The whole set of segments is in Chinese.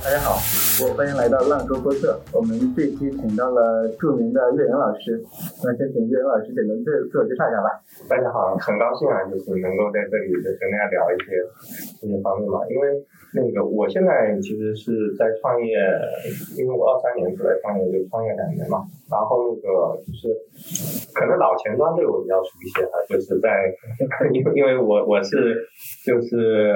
大家好，欢迎来到浪说播客。我们这期请到了著名的岳阳老师，那先请岳阳老师简单自我介绍一下吧。 大家好，很高兴啊，就是能够在这里就跟大家聊一些这些方面嘛。因为我现在其实是在创业，因为我23年出来创业，就创业2年嘛。然后就是可能老前端对我比较熟悉哈，就是在因为我是就是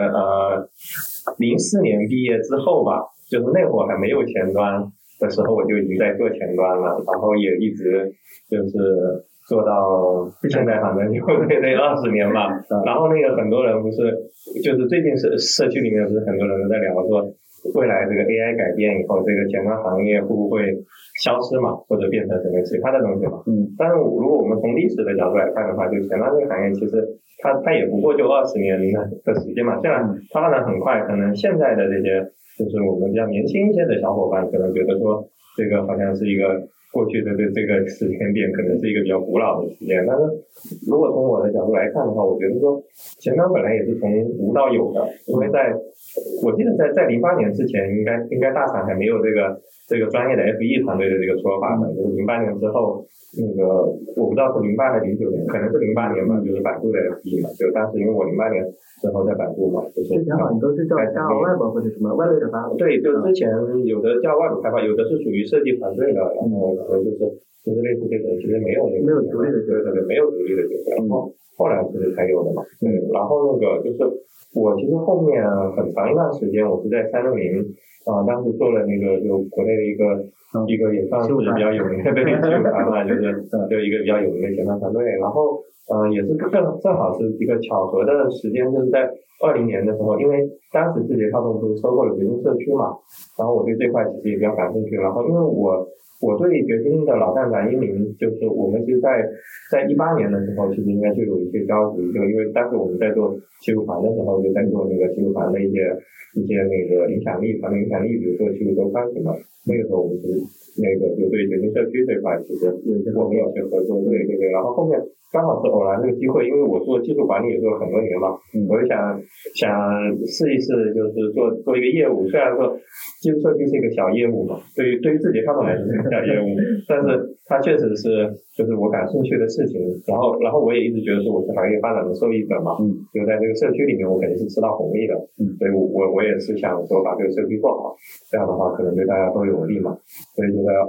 04年毕业之后吧，就是那会儿还没有前端的时候，我就已经在做前端了，然后也一直就是做到现在，反正就这20年吧。然后很多人不是，就是最近社区里面不是很多人都在聊说，未来这个 AI 改变以后，这个前端行业会不会消失嘛，或者变成什么其他的东西嘛？但是如果我们从历史的角度来看的话，就前端这个行业其实它也不过就20年的时间嘛。虽然它发展很快，可能现在的这些就是我们比较年轻一些的小伙伴可能觉得说这个好像是一个过去的这个时间点，可能是一个比较古老的时间。但是如果从我的角度来看的话，我觉得说前端本来也是从无到有的，因为我记得在08年之前，应该大厂还没有这个专业的 FE 团队的这个说法的，就是08年之后，我不知道是08还是09年，可能是08年吧，就是百度的 FE 嘛，就当时因为我08年之后在百度嘛，就是之前好像都是叫 Web 或者什么外类的发布。 对，就之前有的叫外部开发，有的是属于设计团队的，然后就是类似这种，其实没有独立的角色， 没有独立的角色，然后后来其实才有的嘛。对，然后就是我其实后面很长一段时间我是在360当时做了就国内的一个也算是比较有名的对集团嘛，就一个比较有名的前端团队，然后也是正好是一个巧合的时间，就是在20年的时候，因为当时字节跳动不是收购了掘金社区嘛，然后我对这块其实也比较感兴趣，然后因为我对掘金的老站长英明，就是我们其实在18年的时候，其实应该就有一些交集，就因为当时我们在做技术团的时候，就在做技术团的一些影响力，团队影响力，比如说技术周刊什么，那个时候我们是就对掘金社区这块，其实我们有些合作，对，然后后面刚好是偶然这个机会，因为我做技术管理也做了很多年嘛，我就想试一试，就是做一个业务，虽然说技术社区是一个小业务嘛，对于自己他们来说是个小业务，但是它确实是就是我感兴趣的事情，然后我也一直觉得说我是行业发展的受益者嘛，就在这个社区里面我肯定是吃到红利的，所以我也是想说把这个社区做好，这样的话可能对大家都有利嘛，所以就在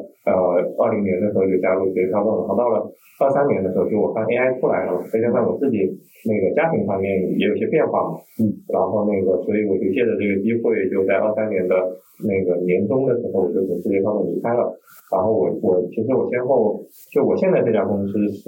20年的时候就加入字节跳动，然后到了23年的时候，就我看 AI 出来了，再加上我自己家庭方面也有些变化嘛，然后所以我就借着这个机会，就在23年的年中的时候，我就从字节跳动离开了。然后其实我先后就我现在这家公司是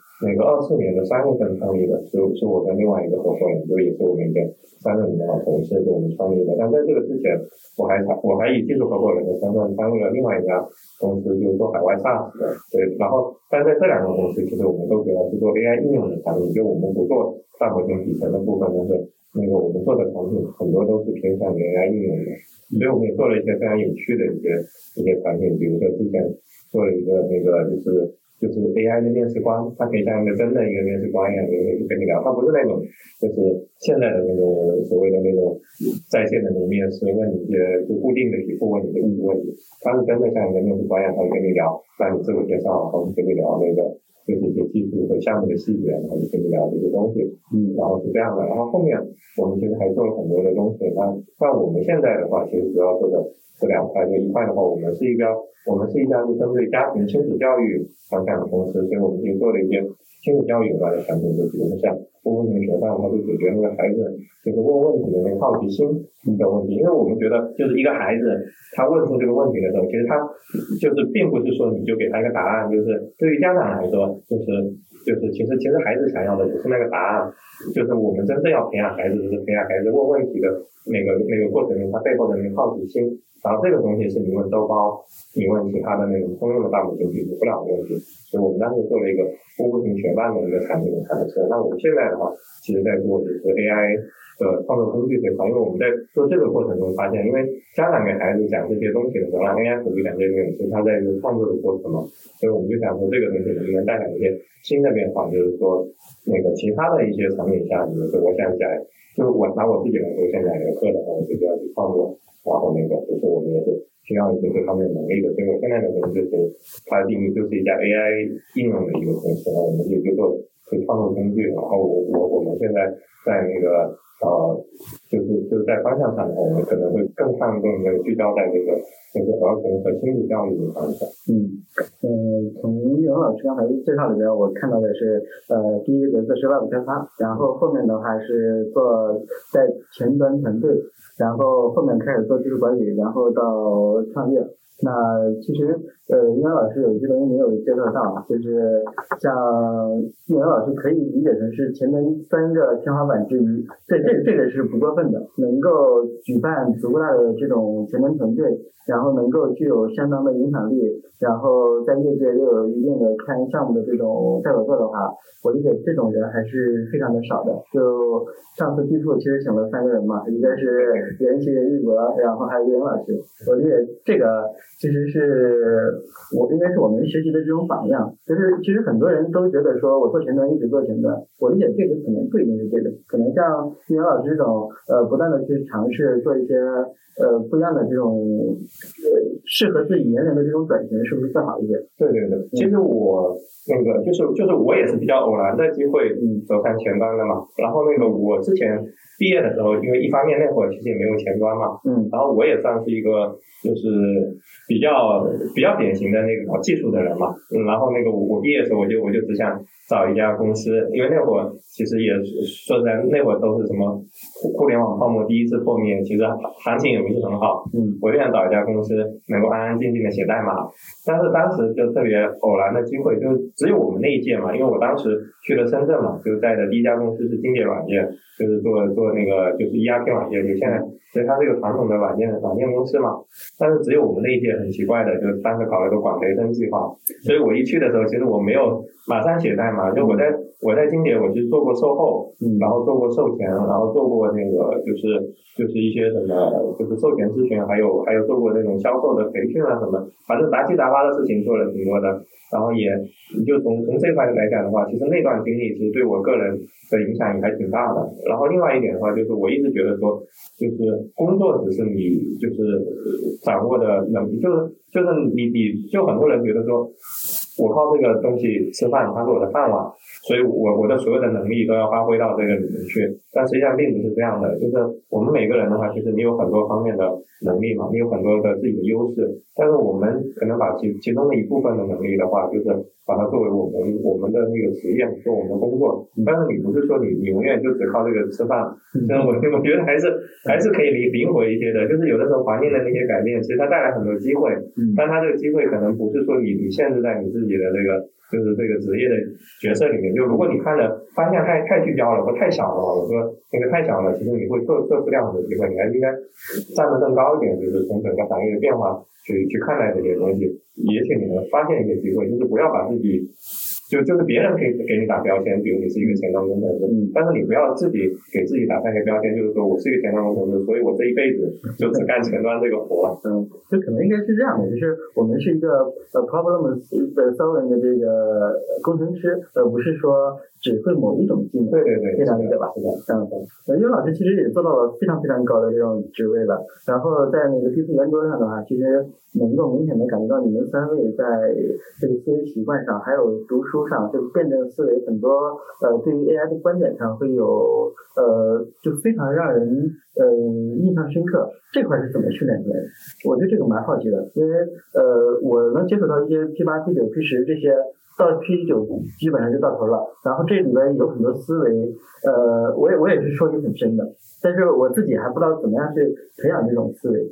24年的3月份创立的，是我跟另外一个合伙人，就也是我们一个360的老同事，就我们创立的。但在这个之前，我还以技术合伙人的身份参与了另外一家公司，就是做海外 SaaS 的。对，然后但在这2个公司，其实我们都主要是做 AI 应用的产品，就我们不做大模型底层的部分，但是我们做的产品很多都是偏向于 AI 应用的，所以我们也做了一些非常有趣的一些产品，比如说之前做了一个就是 AI 的面试官，它可以像一个真的一个面试官一样，就跟你聊，它不是那种就是现在的所谓的在线的面试，问你一些就固定的题库，问你这个问题，它是真的像一个面试官一样，他会跟你聊，让你自我介绍，然后跟你聊就是一些技术和项目的细节，然后就跟你聊这些东西，然后是这样的。然后后面我们其实还做了很多的东西，那我们现在的话，其实主要做的这2块，就一块的话，我们是一家是针对家庭亲子教育方向的公司，所以我们就做了一些亲子教育有关的产品，就比如说像问问题学上，它就解决孩子就是问问题的好奇心的问题，因为我们觉得就是一个孩子他问出这个问题的时候，其实他就是并不是说你就给他一个答案，就是对于家长来说，就是其实孩子想要的不是那个答案，就是我们真正要培养孩子，就是培养孩子问问题的过程中他背后的好奇心，然后这个东西是你问周包，你问其他的通用的大模型解决不了的问题，所以我们当时做了一个波波型学伴的一个产品的尝试。那我们现在的话，其实在做就是 AI 的创作工具这块，因为我们在做这个过程中发现，因为家长给孩子讲这些东西的时候，让 AI 辅助讲这些东西，他在一个创作的过程嘛，所以我们就想说这个东西能不能带来一些新的变化，就是说那个其他的一些场景下，比如说我想讲，就是我拿我自己来说，现在有个课的话，我就要去创作，然后那个就是我们也是需要一些这方面能力的，所以我现在的公司就是它的定义就是一家 AI 应用的一个公司，我们就做创作工具，然后我们现在在那个就是在方向上，我们可能会更看重的聚焦在这个就是儿童和亲子教育的方向。 从玉荣老师刚才介绍里边，我看到的是第一个角色是 Web 开发，然后后面的话是做在前端团队，然后后面开始做技术管理，然后到创业。那其实玉荣老师有些东西没有介绍到，就是像玉荣老师可以理解成是前端3个天花板之一，这个是不过分的，能够举办足够大的这种前端团队，然后能够具有相当的影响力，然后在业界又有一定的开源项目的这种代表作的话，我理解这种人还是非常的少的。就上次 T2 其实请了3个人嘛，一个是袁奇、任玉博，然后还有玉荣老师，我理解这个其实是应该是我们学习的这种榜样。就是其实很多人都觉得说我做前端一直做前端，我理解这个可能不一定是对的，可能像玉荣老师这种不断的去尝试做一些不一样的这种适合自己年龄的这种转型，是不是更好一点？ 对，其实我那个就是我也是比较偶然的机会走上前端的嘛。然后那个我之前毕业的时候，因为一方面那会儿其实也没有前端嘛，然后我也算是一个就是比较典型的那个搞技术的人嘛，然后那个我毕业的时候我就只想找一家公司，因为那会儿其实也说实在，那会儿都是什么互联网泡沫第一次破灭，其实行情也不是很好，我就想找一家公司能够安安静静的写代码。但是当时就特别偶然的机会，就是只有我们那一届嘛，因为我当时去了深圳嘛，就在的第一家公司是金蝶软件，就是做那个就是 ERP 软件，就现在所以它是一个传统的软件公司嘛。但是只有我们那一届很奇怪的，就是当时搞了个管培生计划，所以我一去的时候，其实我没有马上写代码，就我在金蝶我其实做过售后，然后做过售前，然后做过那个就是一些什么就是售前咨询，还有做过那种销售的培训啊什么，反正杂七杂八的事情做了挺多的。然后也就从这块来讲的话，其实那段经历其实对我个人的影响也还挺大的。然后另外一点的话，就是我一直觉得说，就是工作只是你就是掌握的能力，就是你就很多人觉得说，我靠这个东西吃饭，它是我的饭碗，所以我的所有的能力都要发挥到这个里面去。但实际上并不是这样的，就是我们每个人的话，其实你有很多方面的能力嘛，你有很多的自己的优势，但是我们可能把其中的一部分的能力的话，就是把它作为我们的那个职业，做我们的工作。但是你不是说你永远就只靠这个吃饭，所以我觉得还是可以灵活一些的。就是有的时候环境的那些改变，其实它带来很多机会，但它这个机会可能不是说你限制在你自己的这个就是这个职业的角色里面。就如果你看的方向太聚焦了或太小了，我说那个太小了，其实你会错失掉很多机会。你还是应该站得更高一点，就是从整个行业的变化去看待这些东西，也许你能发现一些机会。就是不要把自己就是别人可以给你打标签，比如你是一个前端工程师，但是你不要自己给自己打上一个标签，就是说我是一个前端工程师，所以我这一辈子就只干前端这个活。 就可能应该是这样的，就是我们是一个problem solving 的这个工程师，不是说只会某一种技能。 对， 这样理解吧？因为老师其实也做到了非常非常高的这种职位了，然后在那个第四圆桌上的话，其实能够明显的感觉到你们3位在这个思维习惯上，还有读书上，就辩证思维很多对于 AI 的观点上会有就非常让人印象深刻。这块是怎么训练出来的？我对这个蛮好奇的，因为我能接触到一些 P8、P9、P10这些，到 P9 基本上就到头了，然后这里边有很多思维我也是受益很深的，但是我自己还不知道怎么样去培养这种思维。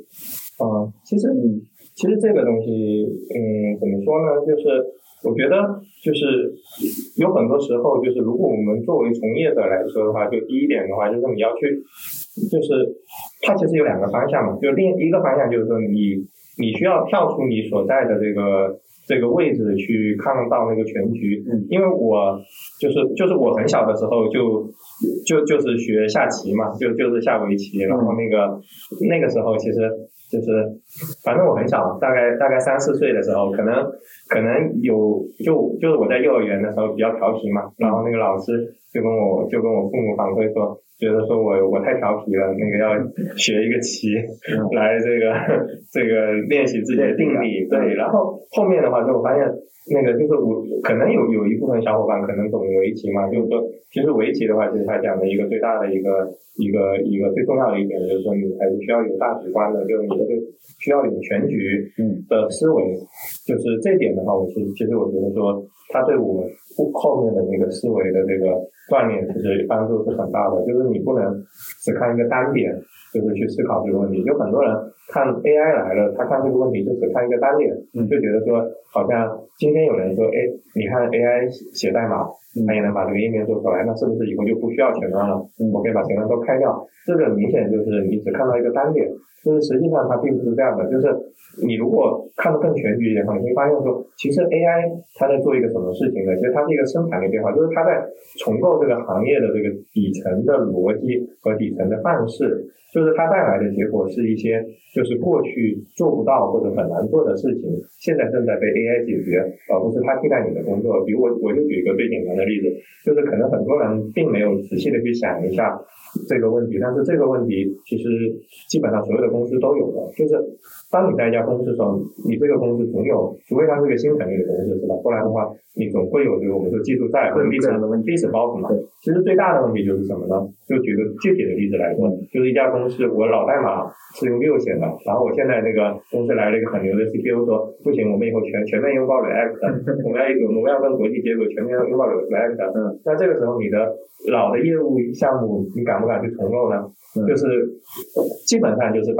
其实这个东西怎么说呢，就是我觉得就是有很多时候，就是如果我们作为从业者来说的话，就第一点的话，就是你要去，就是它其实有2个方向嘛，就另一个方向就是说你需要跳出你所在的这这个位置去看到那个全局。因为我就是我很小的时候就是学下棋嘛，就是下围棋，然后那个时候其实就是反正我很小，大概3、4岁的时候，可能就是我在幼儿园的时候比较调皮嘛，然后那个老师就跟我父母反馈说，觉得说我太调皮了，那个要学一个棋来这个练习自己的定力。对，然后后面的话就我发现那个就是我可能有一部分小伙伴可能懂围棋嘛，就是说其实围棋的话，其实它讲的一个最大的一个最重要的一点就是说，你还是需要有大局观的，就是你这个需要有全局的思维。就是这点的话，其实我觉得说它对我们后面的那个思维的这个锻炼其实帮助是很大的。就是你不能只看一个单点就是去思考这个问题，就很多人看 AI 来了，他看这个问题就只看一个单点，就觉得说好像今天有人说你看 AI 写代码它也能把这个页面做出来，那是不是以后就不需要前端了，我可以把前端都开掉？这个明显就是你只看到一个单点，就是实际上它并不是这样的。就是你如果看得更全局一点的话，你会发现说其实 AI 它在做一个什么事情呢？其实它是一个生产力变化，就是它在重构这个行业的这个底层的逻辑和底层的范式，就是它带来的结果是一些就是过去做不到或者很难做的事情，现在正在被 AI 解决，而不是它替代你的工作。比如我就举一个最简单的例子，就是可能很多人并没有仔细的去想一下这个问题，但是这个问题其实基本上所有的公司都有的，就是当你在一家公司的时候，你这个公司总有，除非它是一个新成立的公司是吧，不然的话你总会有这个我们说技术债或者历史包袱嘛。其实最大的问题就是什么呢？就举个具体的例子来说，就是一家公司我老代码是用Vue写的，然后我现在那个公司来了一个很牛的 CPU 说不行，我们以后全面拥抱 React， 我们要跟国际接轨，全面拥抱 React。那这个时候你的老的业务项目你敢不敢去重构呢？就是基本上就是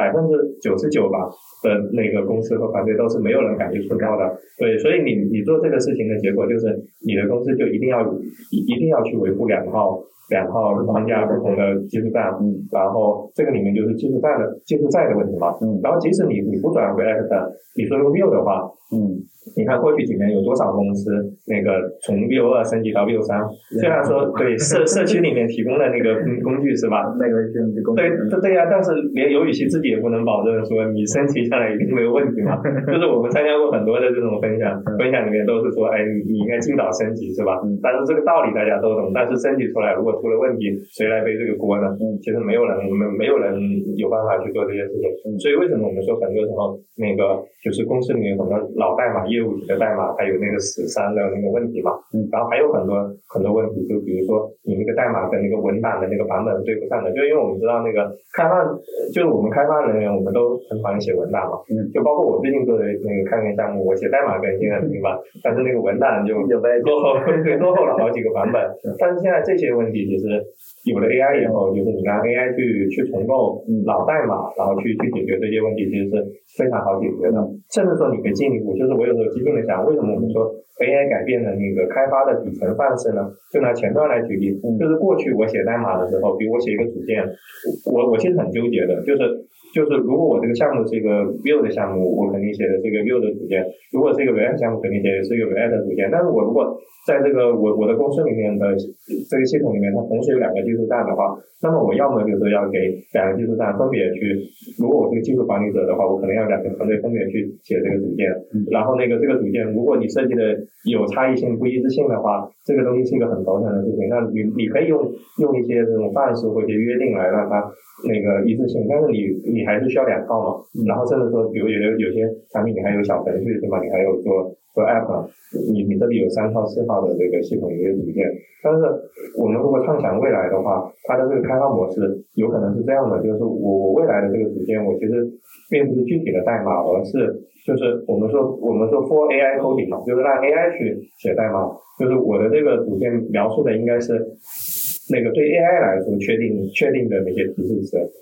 99%吧的那个公司和团队都是没有人敢去重构的。对，所以你做这个事情的结果就是你的公司就一定要去维护两套框架不同的技术栈，然后这个里面就是技术债的问题嘛。然后即使你不转 React， 你说用 Vue 的话，你看过去几年有多少公司那个从 Vue 2升级到 Vue 3，虽然说对社区里面提供的那个工具是吧？ 那个是工具。 对呀，但是连尤语系自己也不能保证说你升级下来一定没有问题嘛。就是我们参加过很多的这种分享里面都是说，你应该尽早升级是吧？但是这个道理大家都懂，但是升级出来如果出了问题，谁来背这个锅呢？其实没有人有办法去做这些事情。所以为什么我们说很多时候那个就是公司里面很多老代码业务级的代码它有那个死删的那个问题嘛，然后还有很多问题，就比如说你那个代码跟那个文档的那个版本对不上的，就因为我们知道那个就是我们开发人员我们都很讨厌写文档嘛，就包括我最近做的那个开源项目，我写代码更新了对吧？但是那个文档就落后了好几个版本。但是现在这些问题其实有了 AI 以后，就是你让 AI 去重构老代码，然后去解决这些问题，其实是非常好解决的。甚至说你可以进一步，就是我有时候激进的想，为什么我们说 AI 改变了那个开发的底层范式呢？就拿前端来举例，就是过去我写代码的时候，比如我写一个组件，我其实很纠结的，就是如果我这个项目是一个 Vue 的项目，我肯定写的是一个 Vue 的组件；如果是一个 React 项目，肯定写的是一个 React 的组件。但是我如果在这个我的公司里面的这个系统里面，它同时有2个技术栈的话，那么我要么就是要给2个技术栈分别去，如果我是个技术管理者的话，我可能要2个团队分别去写这个组件。然后这个组件，如果你设计的有差异性、不一致性的话，这个东西是一个很头疼的事情。那你可以用一些这种范式或者约定来让它那个一致性，但是你还是需要2套嘛。然后甚至说，比如有些产品你还有小程序对吧？你还有做 app， 你这里有3套4套的这个系统一个组件。但是我们如果畅想未来的话，它的这个开发模式有可能是这样的，就是我未来的这个组件，我其实并不是具体的代码，而是就是我们说 for AI coding 嘛，就是让 AI 去写代码，就是我的这个组件描述的应该是那个对 AI 来说确定的那些提示词，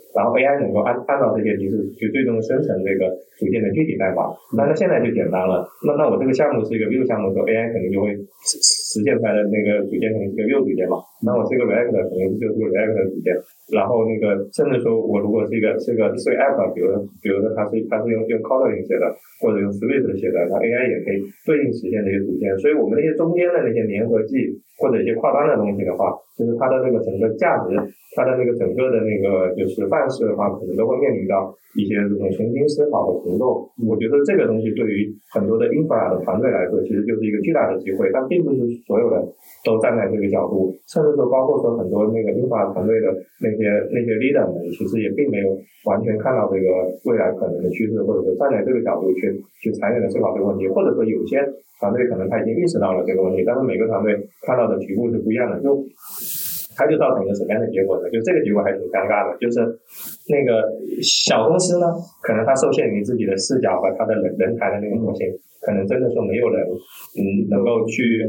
然后 AI 能够按照这些提示去最终生成这个组件的具体代码。那现在就简单了，那我这个项目是一个 Vue 项目的时候 AI 肯定就会实现出来的那个组件肯定是个 Vue 组件嘛，那我这个 React 肯定就是个 React 的组件。然后那个甚至说我如果是一个 App， 比如说它是用 Kotlin 写的，或者用 Swift 写的，那 AI 也可以对应实现这些组件。所以我们那些中间的那些粘合剂或者一些跨端的东西的话，就是它的那个整个价值，它的那个整个的那个就是范式的话，可能都会面临到一些这种重新思考和重构。我觉得这个东西对于很多的 infra 的团队来说，其实就是一个巨大的机会，但并不是所有人都站在这个角度，甚至说包括说很多那个 infra 团队的那些 leader 们，其实也并没有完全看到这个未来可能的趋势，或者说站在这个角度去长远的思考这个问题，或者说有些团队可能他已经意识到了这个问题，但是每个团队看到的局部是不一样的，它就造成一个什么样的结果呢？就这个结果还挺尴尬的，就是那个小公司呢，可能它受限于自己的视角和它的人才的那个模型，可能真的说没有人能够去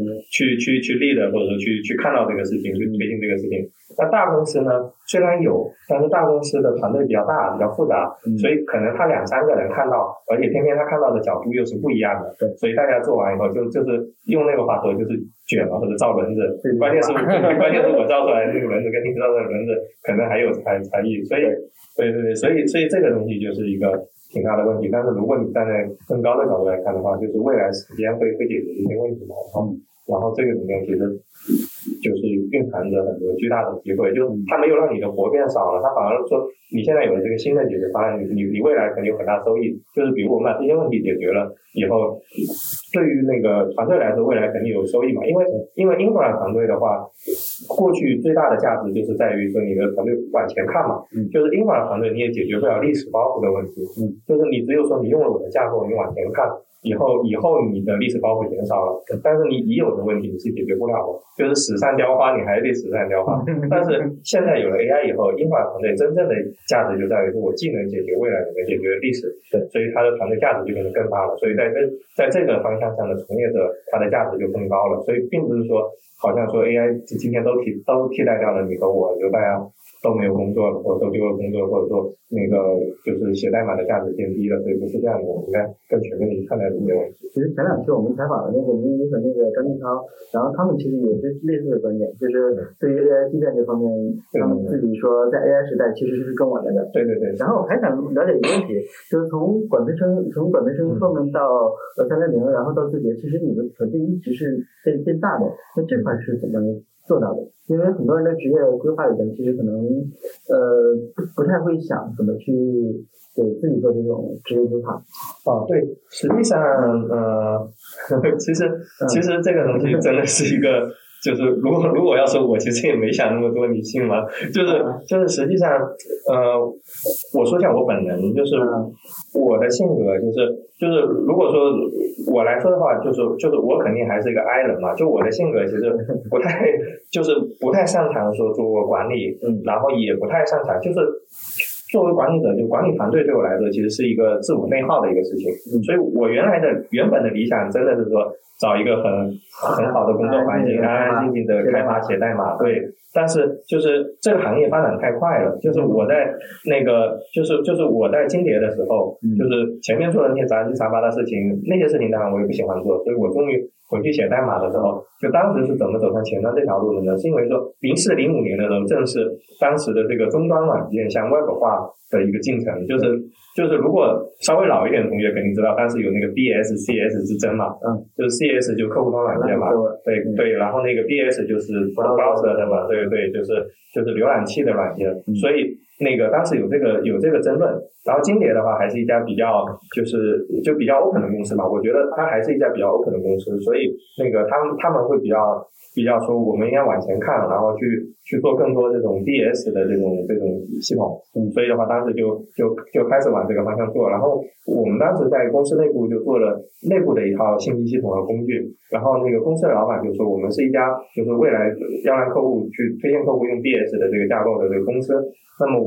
lead 或者说去看到这个事情，去推进这个事情。那大公司呢，虽然有，但是大公司的团队比较大，比较复杂，所以可能他2-3个人看到，而且偏偏他看到的角度又是不一样的，所以大家做完以后就是用那个话说就是卷了或者造轮子，关键是我造出来的那个轮子跟你造出来的轮子可能还有差异，所以这个东西就是一个挺大的问题。但是如果你站在更高的角度来看的话，就是未来时间会解决这些问题嘛，然后这个里面其实就是蕴含着很多巨大的机会，就是它没有让你的活变少了，它反而说你现在有了这个新的解决方案，你未来肯定有很大收益。就是比如我们把这些问题解决了以后，对于那个团队来说，未来肯定有收益嘛。因为 infra 团队的话，过去最大的价值就是在于说你的团队往前看嘛，就是 infra 团队你也解决不了历史包袱的问题，就是你只有说你用了我的架构，你往前看。以后你的历史包袱减少了，但是你已有的问题你是解决不了的，就是史上雕花你还得史上雕花。但是现在有了 AI 以后，infra 团队真正的价值就在于说我既能解决未来，也能解决历史，所以它的团队价值就变得更大了。所以在这个方向上的从业者，它的价值就更高了。所以并不是说好像说 AI 今天都替代掉了你和我，就大家都没有工作了，或者都丢了工作，或者说那个就是写代码的价值变低了，所以不是这样的。我们应该更全面的去看待这些问题。 其实前2期我们采访了那个倪妮和那个张金涛，然后他们其实也是类似的观点，就是对于 AI 基建这方面，他们自己说在 AI 时代其实是更晚的。对。然后我还想了解一个问题，就是从管培生后面到360，然后到字节，其实你的团队一直是变大的，那这块是怎么做到的？因为很多人的职业规划里边，其实可能不太会想怎么去给自己做这种职业规划。 对，实际上其实这个东西真的是一个，就是如果要说我其实也没想那么多，你信吗？就是实际上我说一下我本人，就是我的性格就是如果说我来说的话，就是我肯定还是一个 I 人嘛，就我的性格其实不太擅长说做管理，然后也不太擅长就是作为管理者，就管理团队对我来说其实是一个自我内耗的一个事情，所以我原本的理想真的是说找一个很好的工作环境，安安静静的开发写代码，对。但是就是这个行业发展太快了，就是我在那个就是我在金蝶的时候，就是前面做的那些杂七杂八的事情，那些事情当然我也不喜欢做，所以我终于回去写代码的时候，就当时是怎么走上前端这条路的呢？是因为说04、05年的时候，正是当时的这个终端软件向 Web 化的一个进程，就是如果稍微老一点的同学肯定知道，当时有那个 BS、CS 之争嘛，就是 CS 就客户端软件嘛，对，然后那个 BS 就是 browser 的嘛，对，就是浏览器的软件，所以那个当时有这个争论。然后金蝶的话还是一家比较就比较 open 的公司嘛，我觉得它还是一家比较 open 的公司，所以那个他们会比较说我们应该往前看，然后去做更多这种 BS 的这种系统，所以的话当时就开始往这个方向做。然后我们当时在公司内部就做了内部的一套信息系统和工具，然后那个公司的老板就说我们是一家就是未来要让客户去推荐客户用 BS 的这个架构的这个公司，那么我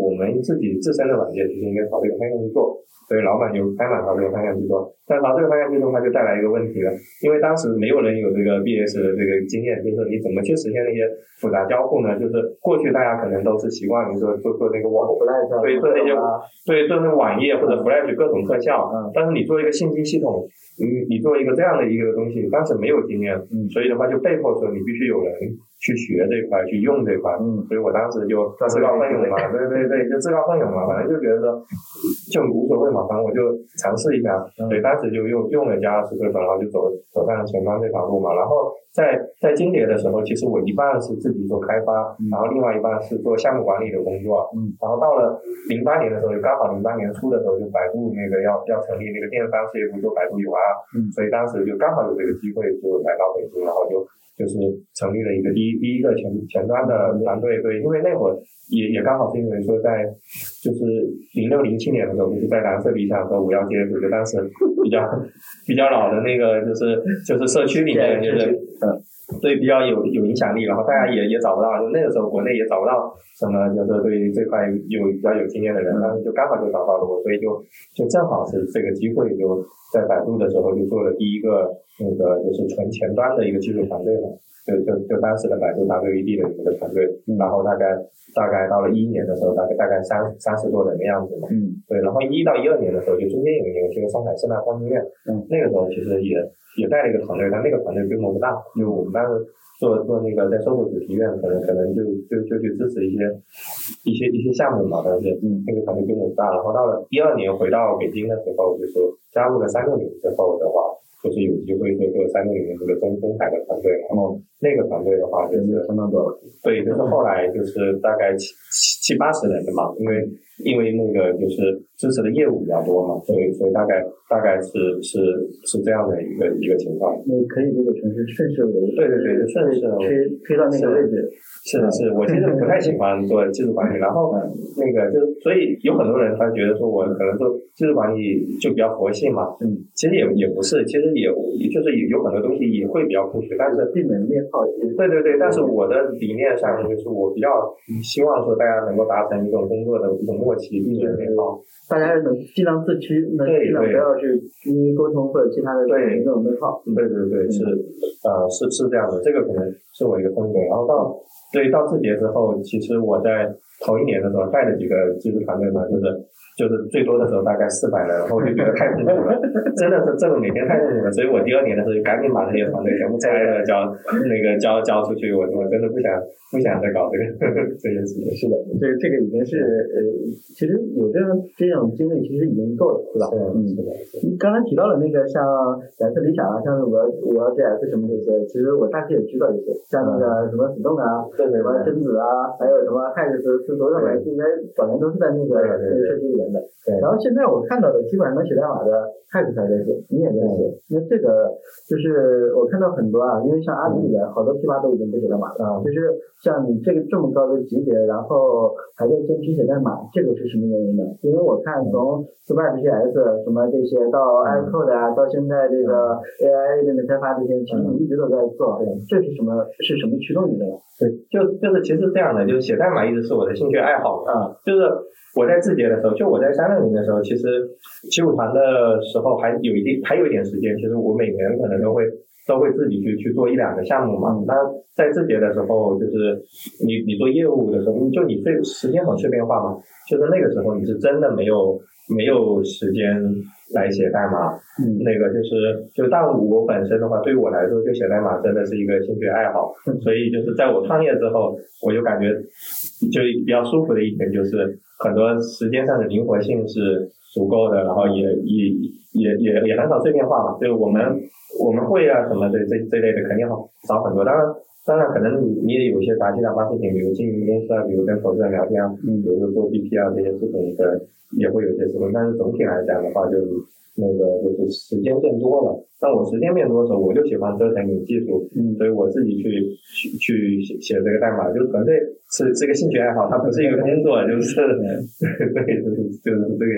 我们自己自身的软件其实应该朝这个方向去做，所以老板就开满朝这个方向去做。但朝这个方向去做的话，就带来一个问题了，因为当时没有人有这个 BS 的这个经验，就是你怎么去实现那些复杂交互呢？就是过去大家可能都是习惯于做那个网，对，做那些做那个网页或者 Flash 各种特效，但是你做一个信息系统，你做一个这样的一个东西，当时没有经验，所以的话就被迫说你必须有人去学这一块，去用这一块，所以我当时就自告奋勇嘛，对，就自告奋勇嘛，反正就觉得说就无所谓嘛，反正我就尝试一下，所以当时就用了JavaScript，然后就走上了前端这条路嘛。然后在金蝶的时候，其实我一半是自己做开发，然后另外一半是做项目管理的工作，然后到了08年的时候，刚好08年初的时候，就百度那个要成立那个电商事业部，做百度有啊，所以当时就刚好有这个机会，就来到北京，然后就是成立了一个第一个前端的团队，对，因为那会儿也刚好是因为说在就是06、07年的时候，就是在蓝色理想和511街，就当时比较老的那个就是社区里面就是对比较有影响力，然后大家也找不到，就那个时候国内也找不到什么就是对这块比较有经验的人，但是就刚好就找到了我，所以就正好是这个机会，就在百度的时候就做了第一个那个就是纯前端的一个技术团队嘛，就当时的百度 WED 的一个团队，然后大概到了11年的时候，大概30多人的样子嘛，对，然后11到12年的时候，就中间有一年去了上海师大创新院，那个时候其实也带了一个团队，但那个团队规模不大，就我们当时做那个在搜狐主题院，可能就去支持一些项目嘛，但是那个团队规模不大。然后到了12年回到北京的时候，就是加入了360之后的话，就是有机会做360这个中海的团队，然后那个团队的话就是相当多了， 对，就是后来就是大概70-80人的嘛，因为那个就是支持的业务比较多嘛，所以大概是这样的一个情况。 你可以这个城市顺势为对，就顺势推到那个位置。 是，我其实不太喜欢做技术管理，然后那个所以有很多人他觉得说我可能做技术管理就比较佛系嘛，其实也不是，其实也就是有很多东西也会比较科学，但是避免内耗。 对，但是我的理念上就是我比较希望说大家能够达成一种工作的一种默契，避免内耗。 大家能尽量自驱，尽量不要去因为沟通或者其他的这种内耗。 对，是这样的，这个可能是我一个风格。然后到字节之后，其实我在头1年的时候带的几个技术团队嘛，就是最多的时候大概400人，然后我就觉得太痛苦了，真的是这个每天太痛苦了，所以我第2年的时候就赶紧把这些团队全部拆了交出去，我真的不想再搞这件事情。 是的，这个已经是其实有这种经历其实已经够了，是吧？ 是的。 你刚才提到了那个像蓝色理想啊，像511GS什么这些，其实我大致也知道一些，像那个什么子动啊，什么贞子啊，还有什么汉斯所有的应该早年都是在那个社区里面的。然后现在我看到的基本上能写代码的汉斯还在写，你也在写，因为这个就是我看到很多啊，因为像阿里里面好多批发都已经不写代码了，就是像你这么高的级别，然后还在坚持写代码，这个是什么原因呢？因为我看从 Spark.js 什么这些到 iCode 啊，到现在这个 AI 的开发这些，其实你一直都在做，这是什么驱动你的呢？ 对，就是其实这样的，就是写代码一直是我的兴趣爱好就是我在字节的时候，就我在360的时候，其实起舞团的时候还有一点时间，其实我每年可能都会自己去做1-2个项目嘛。那在字节的时候，就是你做业务的时候，就你时间很碎片化嘛，就是那个时候你是真的没有时间来写代码。那个就但我本身的话，对于我来说，就写代码真的是一个兴趣爱好。所以就是在我创业之后，我就感觉就比较舒服的一点就是很多时间上的灵活性是足够的，然后也很少碎片化嘛。就是我们会啊什么的这类的肯定少很多。当然可能你也有一些杂七杂八事情，比如经营公司啊，比如跟投资人聊天啊，比如说做 BP 啊这些事情的也会有一些事情，但是总体来讲的话，就是那个就是时间变多了。当我时间变多的时候，我就喜欢折腾点技术，所以我自己去写这个代码，就纯粹是个兴趣爱好，它不是一个工作，就是对，就是这个样子。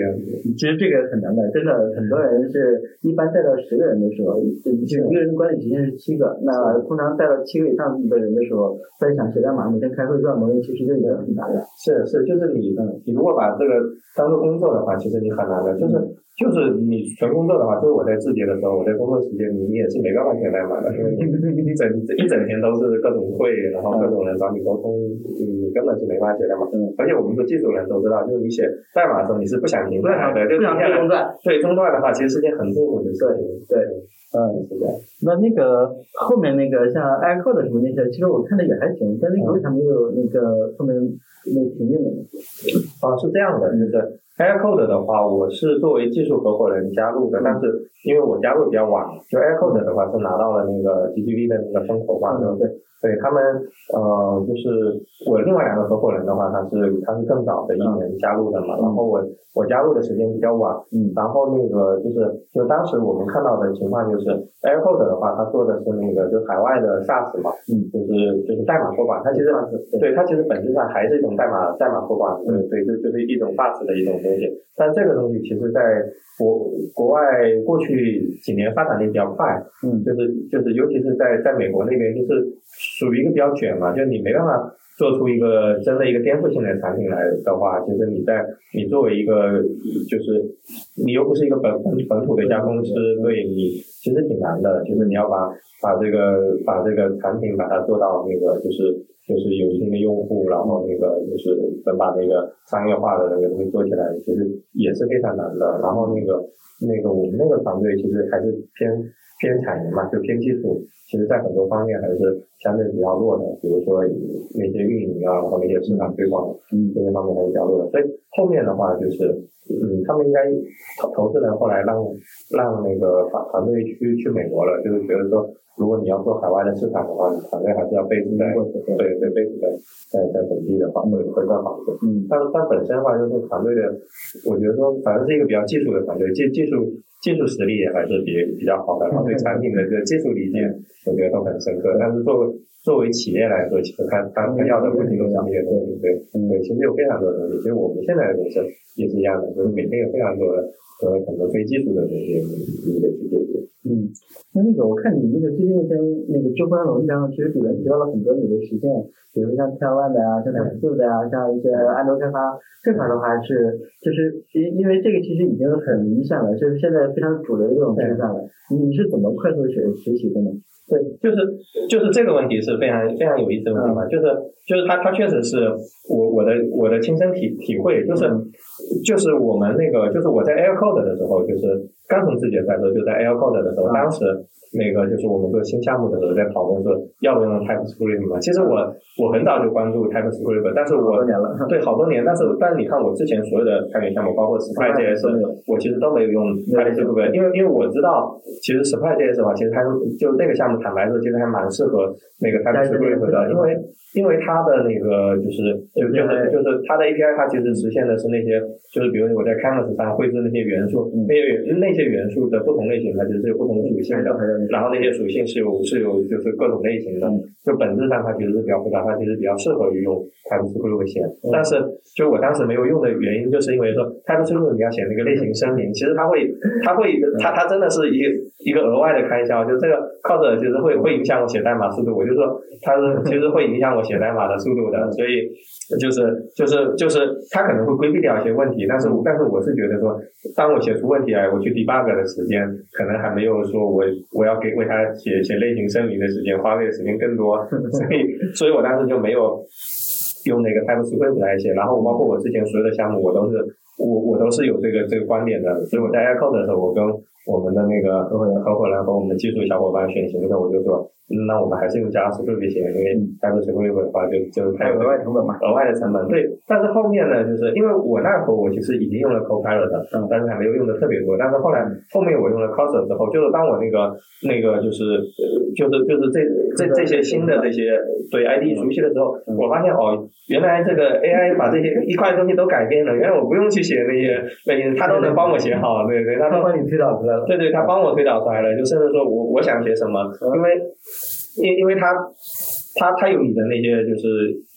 其实这个很难的，真的很多人是一般带到10个人的时候，就一个人管理极限是7个，那通常带到7个以上的人的时候，在想写代码每天开会这样东西，其实就已经很难了。 是，就是你如果把这个当做工作的话，其实你很难的，就是你纯工作的话，就是我在字节的时候，我在工作时间你也是没办法写代码的，因为一整天都是各种会，然后各种人找你沟通，你根本是没办法写代码。而且我们做技术人都知道，就是你写代码的时候你是不想停下来的，就停下来中断。对，中断的话其实是件很痛苦的事情。对，是这样。 那个后面那个像 iCode 什么那些，其实我看的也还行，但那个为啥没有那个后面那停运的呢？ 是这样的，就是 iCode 的话，我是作为技术合伙人加入的，但是因为我加入比较晚，就 iCode 的话是拿到了那个 GGV 的那个风口嘛，对不对？对他们就是我另外2个合伙人的话，他是更早的1年加入的嘛，然后我加入的时间比较晚，然后那个就当时我们看到的情况就是 iCode 的话，他做的是那个就海外的 SaaS 嘛，就是代码托管，它其实对它其实本质上还是一种代码托管，对，就是一种 SaaS 的一种东西，但这个东西其实在国外过去几年发展的比较快，就是尤其是在美国那边，就是属于一个比较卷嘛，就是你没办法做出一个真的一个颠覆性的产品来的话，其实你作为一个就是你又不是一个本土的一家公司，对你其实挺难的，就是你要把这个产品把它做到那个就是有一定的用户，然后那个就是能把那个商业化的那个东西做起来，其实也是非常难的。然后那个我们那个团队其实还是偏产业嘛，就偏技术，其实在很多方面还是相对比较弱的，比如说那些运营啊，然后那些市场推广，这些方面还是比较弱的。所以后面的话就是他们应该投资人后来让那个团队去美国了，就是觉得说如果你要做海外的市场的话，你团队还是要base在base在本地的话会更好一点。但本身的话就是团队的，我觉得说反正是一个比较技术的团队，技术实力也还是比较好的，然后对产品的这个技术理解我觉得都很深刻。但是作为企业来说，其实他要的不仅有这些东西，对，其实有非常多的东西。其实我们现在的公司也是一样的，就是每天有非常多的很多非技术的东西你得去解决。 那个我看你那个最近那个知乎上文章，其实里面提到了很多你的实践，比如像T1的啊，像T2的啊，像一些安卓开发这块的话就是因为这个其实已经很理想了，就是现在非常主流的这种阶段了。你是怎么快速学习的呢？ 对，就是这个问题是非常非常有意思的问题嘛，就是它确实是我的亲身体会，就是我们那个就是我在 Aircode 的时候，就是刚从字节出来的时候，就在 Aircode 的时候，当时那个就是我们做新项目的时候在讨论说要不要用 TypeScript 嘛。其实我很早就关注 TypeScript， 但是对好多年，但是你看我之前所有的开源项目，包括 Sprite.js， 我其实都没有用 TypeScript， 因为我知道其实 Sprite.js 的话，其实它就那个项目坦白说，其实还蛮适合那个 TypeScript 的，因为它的那个就是它的 API， 它其实实现的是那些就是比如我在 Canvas 上绘制那些元素，那些元素的不同类型，它其实是有不同的属性的，然后那些属性是有就是各种类型的，就本质上它其实是比较复杂，它其实比较适合于用 TypeScript 写。但是就我当时没有用的原因，就是因为说 TypeScript 你要写那个类型声明，其实它真的是一个额外的开销，就这个 cost 其实会影响我写代码速度，我就说它是其实会影响我写代码的速度的，所以就是它可能会规避掉一些问题，但是我是觉得说，当我写出问题来，我去 debug 的时间可能还没有说我要为它写类型声明的时间花费的时间更多，所以我当时就没有用那个 TypeScript 来写，然后包括我之前所有的项目我都是有这个观点的，所以我在 Aircode 的时候，我跟我们的那个合伙人和我们的技术小伙伴选型的时候，我就说那我们还是用 JavaScript 写，因为 TypeScript 的话就太有额外成本嘛，额外的成本。对，但是后面呢，就是因为我那会儿我其实已经用了 Copilot， 但是还没有用的特别多。但是后面我用了 Cursor 之后，就是当我那个就是这些新的这些对 IDE 熟悉的时候，我发现原来这个 AI 把这些一块东西都改变了，原来我不用去写那些，它都能帮我写好，对，它都帮你推导出来了。 对，它帮我推导出来了，就甚至说我想写什么，因为它有你的那些就是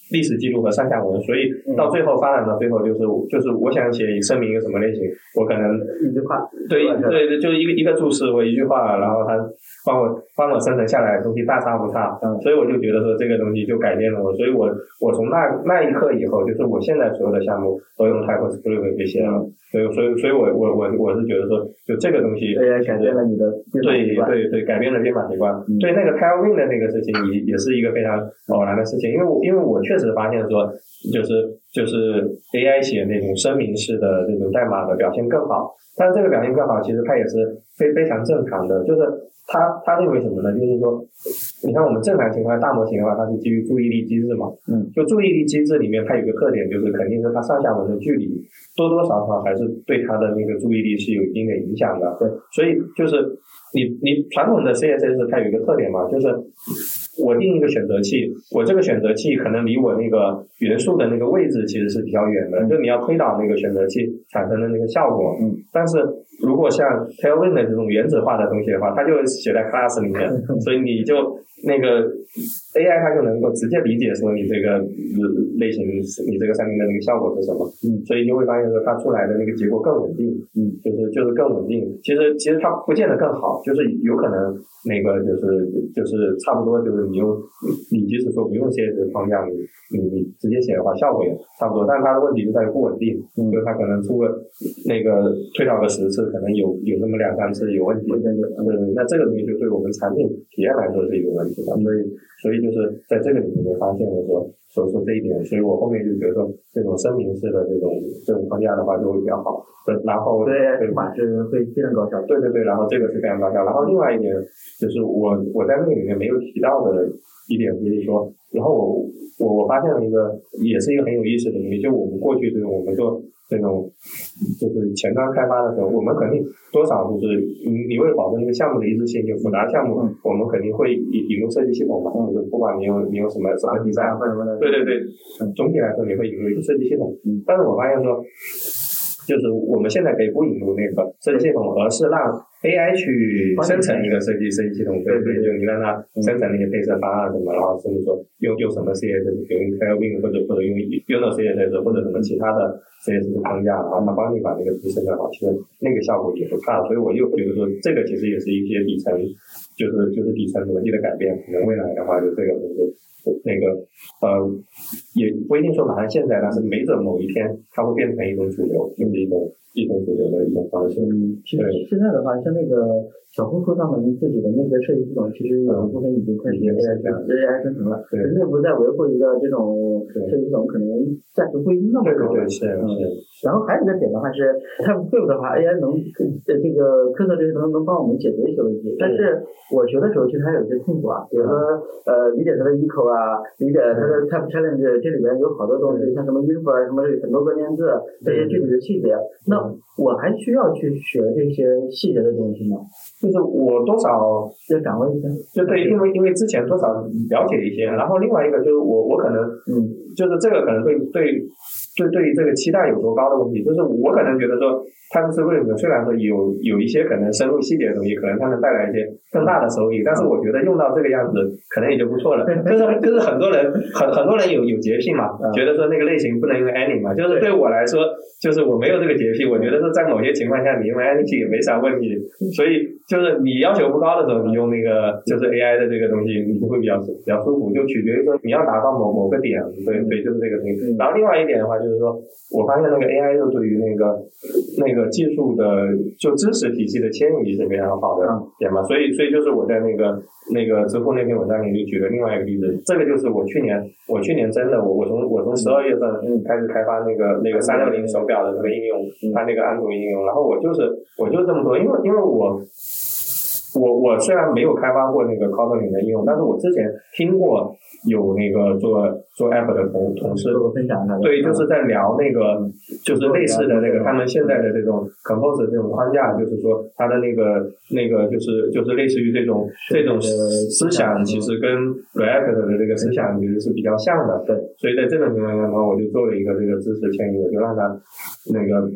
历史记录和上下文，所以到最后发展到最后就是我想声明一个什么类型，我可能一句话， 对，就一个注释或一句话，然后它帮我生成下来的东西大差不差，所以我就觉得说这个东西就改变了我，所以我从那一刻以后，就是我现在所有的项目都用 TypeScript 去写了，所以我是觉得说，就这个东西改变了你的对改变了编码习惯，对那个 Tailwind 的那个事情也是一个非常偶然的事情，因为我确实发现说，就是 AI 写那种声明式的这种代码的表现更好，但是这个表现更好，其实它也是非常正常的，就是他认为什么呢？就是说，你看我们正常情况下大模型的话，它是基于注意力机制嘛，就注意力机制里面它有个特点，就是肯定是它上下文的距离多多少少还是对它的那个注意力是有一定的影响的。对，所以就是你传统的 CSS 它有一个特点嘛，就是我定一个选择器，我这个选择器可能离我那个元素的那个位置其实是比较远的，就你要推导那个选择器产生的那个效果。但是如果像 Tailwind 的这种原子化的东西的话，它就写在 class 里面，所以你就那个 AI 它就能够直接理解说你这个类型，你这个上面的那个效果是什么。所以你会发现说它出来的那个结果更稳定。就是更稳定。其实它不见得更好，就是有可能那个就是差不多，就是你即使说不用 CSS 框架，你直接写的话效果也差不多，但它的问题就在于不稳定，就是它可能出个那个推导个10次，可能有那么2-3次有问题。那这个东西就对我们产品体验来说是一个问题的，所以就是在这个里面就发现了说这一点，所以我后面就觉得说这种声明式的这种框架的话就会比较好。然后对码是会非常高效。 对，然后这个是非常高效。然后另外一点就是我在那个里面没有提到的一点，就是说，然后我发现了一个也是一个很有意思的东西，就我们过去我们做这种就是前端开发的时候，我们肯定多少就是你为了保证这个项目的一致性，就复杂项目，我们肯定会引入设计系统嘛，就是不管你有什么比赛或什么的，对，总体来说你会引入一个设计系统。但是我发现说，就是我们现在可以不引入那个设计系统，而是让 AI 去生成一个设计系统，对，就你让它生成那些配色方案什么，然后甚至说用什么 CSS， 比如用 Tailwind 或者用 Uno CSS 或者什么其他的 CSS 框架，然后它帮你把那个图生成好，其实那个效果也不差。所以我又觉得说，这个其实也是一些底层，就是底层逻辑的改变。可能未来的话，就这个东西。那个也不一定说马上现在，但是没准某一天它会变成一种主流，就是一种主流的一种方式。 其实现在的话，像那个小红书上面自己的那个设计系统，其实有一部分已经开始 AI 生成了。对，内部在维护一个这种设计系统，可能暂时不一定那么高。 对，是。 然后还有一个点的话是 TypeScript 的话 ，AI 能这个科学这些能帮我们解决一些问题，但是我学的时候其实还有一些痛苦啊，比如说理解它的 echo 啊，理解它的 type challenge， 这里边有好多东西，像什么 if 啊，什么很多关键字这些具体的细节，那我还需要去学这些细节的东西吗？ 就是我多少要掌握一下， 就对，因为之前多少了解一些，然后另外一个就是我可能就是这个可能对于这个期待有多高的问题，就是我可能觉得说TypeScript虽然说有一些可能深入细节的东西，可能它能带来一些更大的收益，但是我觉得用到这个样子可能也就不错了。就是很多人有洁癖嘛，觉得说那个类型不能用 any 嘛，就是对我来说，就是我没有这个洁癖，我觉得是在某些情况下你用 any 也没啥问题，所以就是你要求不高的时候，你用那个就是 AI 的这个东西，你就会比较舒服，就取决于说你要达到某个点，对，就是这个东西。然后另外一点的话，就是说我发现那个 AI 又对于那个技术的就知识体系的迁移是非常好的点嘛，所以就是我在那个知乎那篇文章里就举了另外一个例子，这个就是我去年真的我从12月份开始开发那个360手表的那个应用，它那个安卓应用，然后我就这么做，因为我虽然没有开发过那个 Kotlin 的应用，但是我之前听过有那个做 app 的同事分享的， 对，就是在聊那个就是类似的那个他们现在的这种 Compose 这种框架，就是说它的那个就是类似于这种思想，其实跟 React 的这个思想其实是比较像的。对，所以在这种情况下的话，我就做了一个这个知识迁移，我就让它那个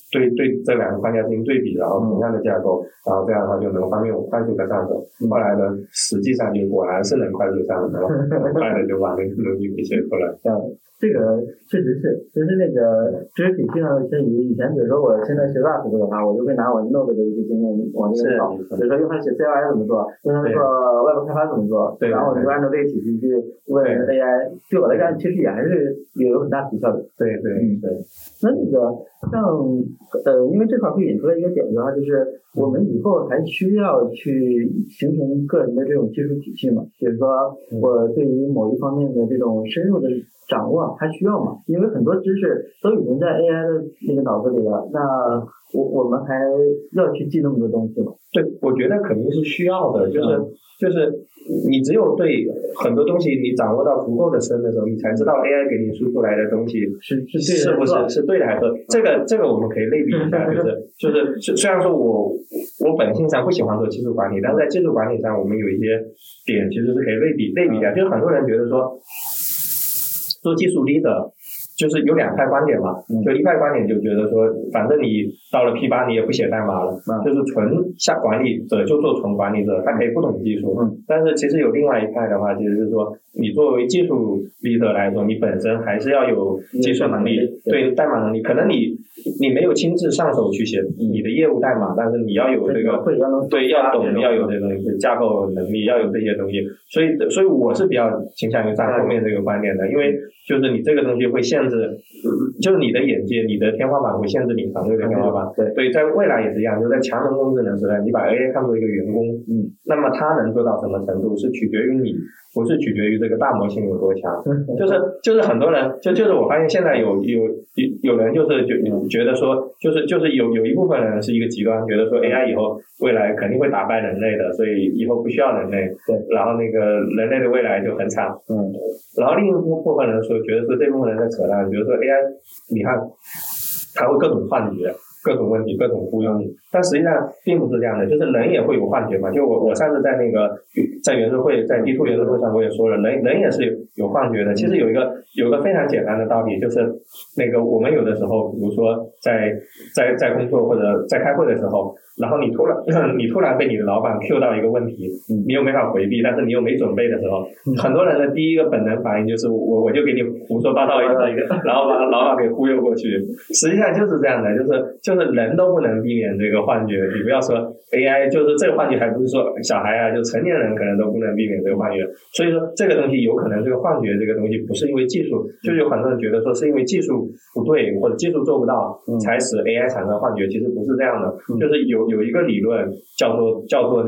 对这两个框架进行对比，然后同样的架构，然后这样的话就能方便我快速的上手。后来呢，实际上就果然是能快速上手，很快的就把那个东西给写出来。 这个确实是，就是那个知识体系上是以前，比如说我现在学 Rust 的话，我就会拿我 Node 的一些经验往这边找，比如说用它写 CLI 怎么做，用它做外部开发怎么做，然后我就按照这个体系去问 AI， 对我来讲其实也还是有很大提效的。 对。 那个像因为这块会引出来一个点的话，就是我们以后还需要去形成个人的这种技术体系嘛？比如说我对于某一方面的这种深入的掌握还需要吗？因为很多知识都已经在 AI 的那个脑子里了，那我们还要去记那么多东西吗？ 对，我觉得肯定是需要的，就是你只有对很多东西你掌握到足够的深的时候，你才知道 AI 给你输出来的东西是不是对的还是这个我们可以类比一下，就是虽然说我本性上不喜欢做技术管理，但是在技术管理上我们有一些点其实是可以类比一下，就是很多人觉得说做技术 leader 就是有两派观点嘛，就一派观点就觉得说，反正你到了 P8 你也不写代码了，就是纯下管理者就做纯管理者，他可以不懂技术。但是其实有另外一派的话，其实是说，你作为技术 leader 来说，你本身还是要有技术能力，对代码能力，可能你没有亲自上手去写你的业务代码，但是你要有这个对要懂要有这个架构能力，要有这些东西。所以我是比较倾向于站后面这个观点的，因为就是你这个东西会限制，就是你的眼界、你的天花板会限制你团队的天花板。对，在未来也是一样，就在强人工智能时代，你把 AI 看作一个员工，那么它能做到什么程度是取决于你，不是取决于这个大模型有多强。就是很多人就是我发现现在有人就是觉得说，就是有一部分人是一个极端，觉得说 AI 以后未来肯定会打败人类的，所以以后不需要人类。对，然后那个人类的未来就很惨。然后另一部分人说，觉得说这部分人在扯淡，觉得说 AI 你看它会各种幻觉、各种问题、各种忽悠你，但实际上并不是这样的，就是人也会有幻觉嘛。就我上次在那个在圆桌会，在 D2 圆桌会上我也说了，人也是有幻觉的。其实有一个非常简单的道理，就是那个我们有的时候，比如说在工作或者在开会的时候，然后你突然被你的老板 Q 到一个问题，你又没法回避，但是你又没准备的时候，很多人的第一个本能反应就是我就给你胡说八道一个，然后把老板给忽悠过去。实际上就是这样的，就是人都不能避免这个幻觉，你不要说 AI， 就是这个幻觉还不是说小孩啊，就成年人可能都不能避免这个幻觉。所以说这个东西有可能这个幻觉这个东西不是因为技术，就是有很多人觉得说是因为技术不对或者技术做不到才使 AI 产生幻觉，其实不是这样的。就是有一个理论叫做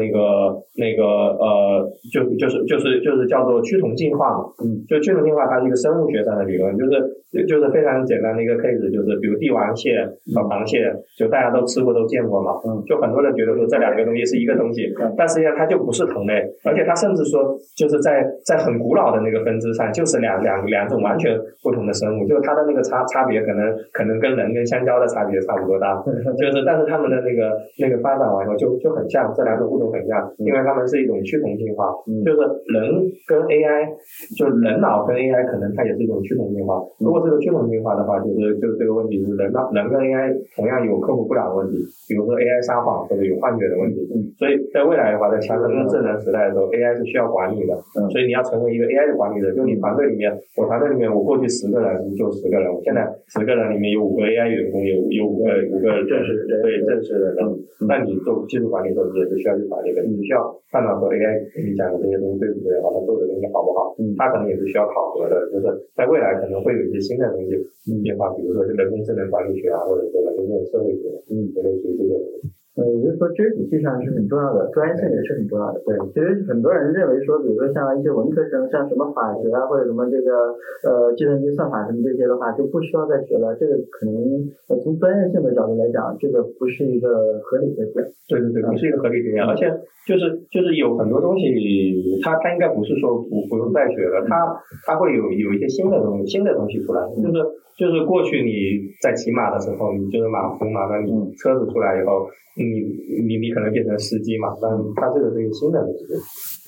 就是叫做趋同进化嘛。就趋同进化它是一个生物学上的理论，就是非常简单的一个 case， 就是比如帝王蟹和螃蟹，就大家都吃过都见过嘛。就很多人觉得说这两个东西是一个东西，但实际上它就不是同类，而且它甚至说就是在很古老的那个分支上就是两种完全不同的生物，就是它的那个差别可能跟人跟香蕉的差别差不多大，就是但是它们的那个发展完后就很像，这两种物种很像，因为它们是一种趋同进化。就是人跟 AI， 就人脑跟 AI 可能它也是一种趋同进化。如果这个趋同进化的话，就是这个问题是人跟 AI 同样有克服不了的问题，比如说 AI 撒谎或者有幻觉的问题。所以在未来的话，在强人工智能时代的时候 ，AI 是需要管理的。所以你要成为一个 AI 的管理者，就你团队里面，我团队里面我过去10个人就10个人，我现在10个人里面有5个 AI 员工，有5个正式的人。那你做技术管理者也是需要去管理的，你需要看到说 AI 跟你讲的这些东西对不对，好，他做的东西好不好，他可能也是需要考核的。就是在未来可能会有一些新的东西变化，比如说是人工智能管理学啊，或者说人工智能社会学，就类似于这些东西。 也就是说知识体系上是很重要的，专业性也是很重要的。对，其实很多人认为说，比如说像一些文科生，像什么法学啊，或者什么这个计算机算法什么这些的话，就不需要再学了。这个可能从专业性的角度来讲，这个不是一个合理的点。 对，不是一个合理的点，而且就是有很多东西，它应该不是说不用再学了，它会有一些新的东西出来，就是过去你在骑马的时候，你就是马夫嘛，那你车子出来以后，你可能变成司机嘛，但它这个是一个新的东西。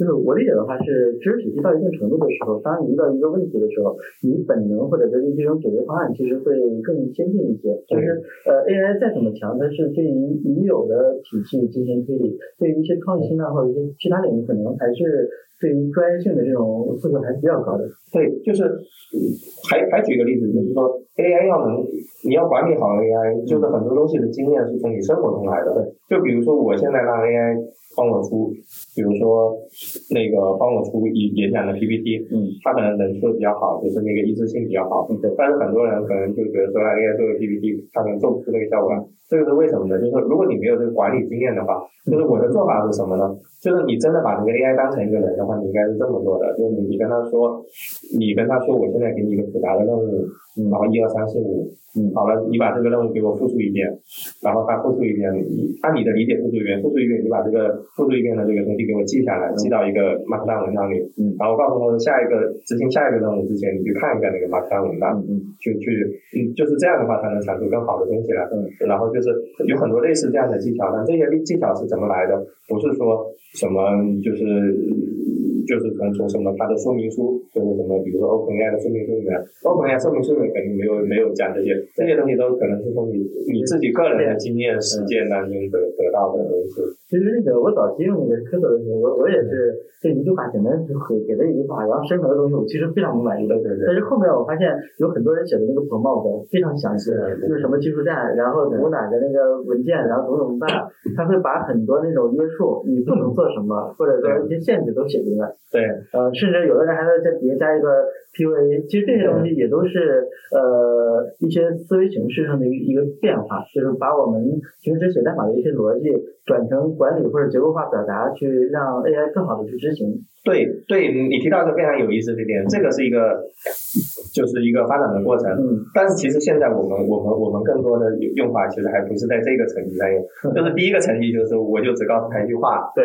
就是我理解的话是，知识体系到一定程度的时候，当你遇到一个问题的时候，你本能或者是这种解决方案其实会更先进一些。就是AI 再怎么强，它是对于已有的体系进行推理，对于一些创新啊或者一些其他领域，可能还是对于专业性的这种诉求还是比较高的。 对，就是还举个例子，就是说 AI 你要管理好 AI， 就是很多东西的经验是从你生活中来的。就比如说我现在让 AI 帮我出，比如说那个帮我出演讲的 PPT， 它可能能出的比较好，就是那个一致性比较好。但是很多人可能就觉得说 AI 做个 PPT， 它可能做不出那个效果来。这个是为什么呢？就是如果你没有这个管理经验的话，就是我的做法是什么呢？就是你真的把这个 AI 当成一个人的话，你应该是这么做的，就是你跟他说，我现在给你一个复杂的任务，然后1、2、3、4、5，好了，你把这个任务给我复述一遍，然后他复述一遍，按你的理解复述一遍，你把这个复述一遍的这个东西给我记下来，记到一个 Markdown 文档里，然后告诉我执行下一个任务之前，你去看一下那个 Markdown 文档，就是这样的话才能产出更好的东西来。然后就是有很多类似这样的技巧，但这些技巧是怎么来的？不是说什么就是从什么它的说明书，就是什么比如说 OpenAI 的说明书里面 ，OpenAI 说明书里面肯定没有讲这些东西都可能是从你自己个人的经验实践当中得到的东西。 其实我早期用那个科索的时候，我也是这一句话简单给了一句话，然后生成的东西我其实非常不满意的。但是后面我发现有很多人写的那个 prompt 非常详细，就是什么技术站，然后读哪个那个文件，然后怎么办，他会把很多那种约束，你不能做什么，或者说一些限制都写进来。 对， 甚至有的人还会在底下加一个 PUA， 其实这些东西也都是一些思维形式上的一个变化，就是把我们平时写代码的一些逻辑转成管理或者结构化表达，去让 AI 更好的去执行。 对，你提到一个非常有意思的点，这个是一个发展的过程。但是其实现在我们更多的用法其实还不是在这个层级上用，就是第一个层级就是我就只告诉他一句话， 对，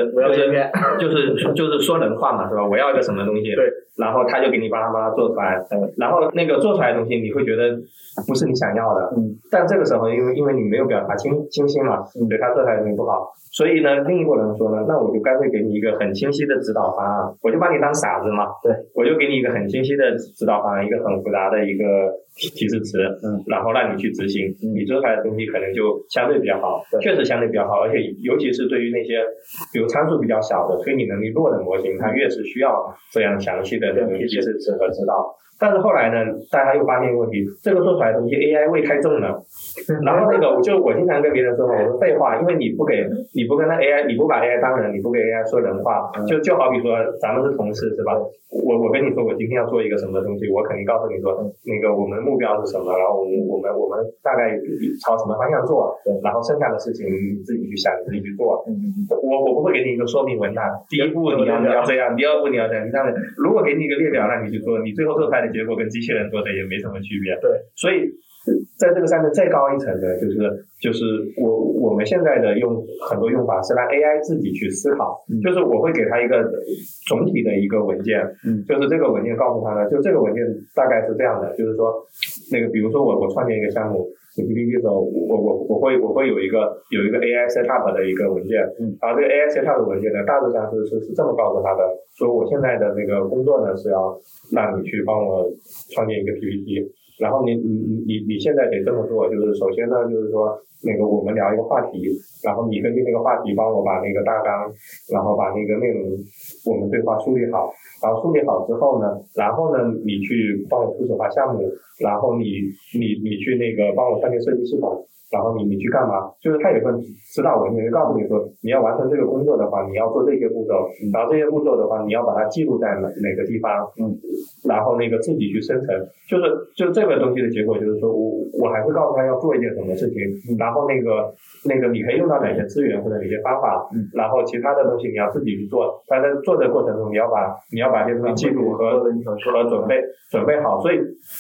就是说人话嘛，是吧？我要一个什么东西，对，然后他就给你巴拉巴拉做出来，然后那个做出来的东西你会觉得不是你想要的，但这个时候因为你没有表达清晰嘛，对他做出来的东西不好，所以呢，另一拨人说呢，那我就干脆给你一个很清晰的指导方案，我就把你当傻子嘛，对，我就给你一个很清晰的指导方案，一个很复杂的一个提示词，然后让你去执行，你做出来的东西可能就相对比较好，确实相对比较好，而且尤其是对于那些比如参数比较小的、推理能力弱的模型，它越是需要这样详细的这种提示词和指导。但是后来呢，大家又发现一个问题，这个做出来的东西 AI 味太重了。然后我经常跟别人说嘛，我说废话，因为你不跟他 AI， 你不把 AI 当人，你不给 AI 说人话，就好比说咱们是同事是吧？我跟你说我今天要做一个什么东西，我肯定告诉你说那个我们的目标是什么，然后我们大概朝什么方向做，然后剩下的事情你自己去想，你自己去做。我不会给你一个说明文档，第一步你要这样，第二步你要这样，如果给你一个列表让你去做，你最后做出来的结果跟机器人做的也没什么区别。对，所以在这个上面再高一层的就是我们现在的很多用法是让 AI 自己去思考，就是我会给它一个总体的一个文件，就是这个文件告诉他呢，就这个文件大概是这样的，就是说那个比如说我创建一个项目PPT 的时候，我会有一个 AI setup 的一个文件，然后这个 AI setup 的文件呢，大致上是这么告诉他的，说我现在的那个工作呢是要让你去帮我创建一个 PPT， 然后你现在得这么做，就是首先呢就是说那个我们聊一个话题，然后你根据那个话题帮我把那个大纲，然后把那个内容我们对话梳理好，然后梳理好之后呢，你去帮我出手画项目，然后你去那个帮我创建设计系统，然后你去干嘛？就是它有份指导文件告诉你说，你要完成这个工作的话，你要做这些步骤，然后这些步骤的话，你要把它记录在哪个地方，然后那个自己去生成。就这个东西的结果就是说，我还是告诉他要做一件什么事情，然后那个你可以用到哪些资源或者哪些方法，然后其他的东西你要自己去做。但在做的过程中，你要把这些东西记录和准备好，所以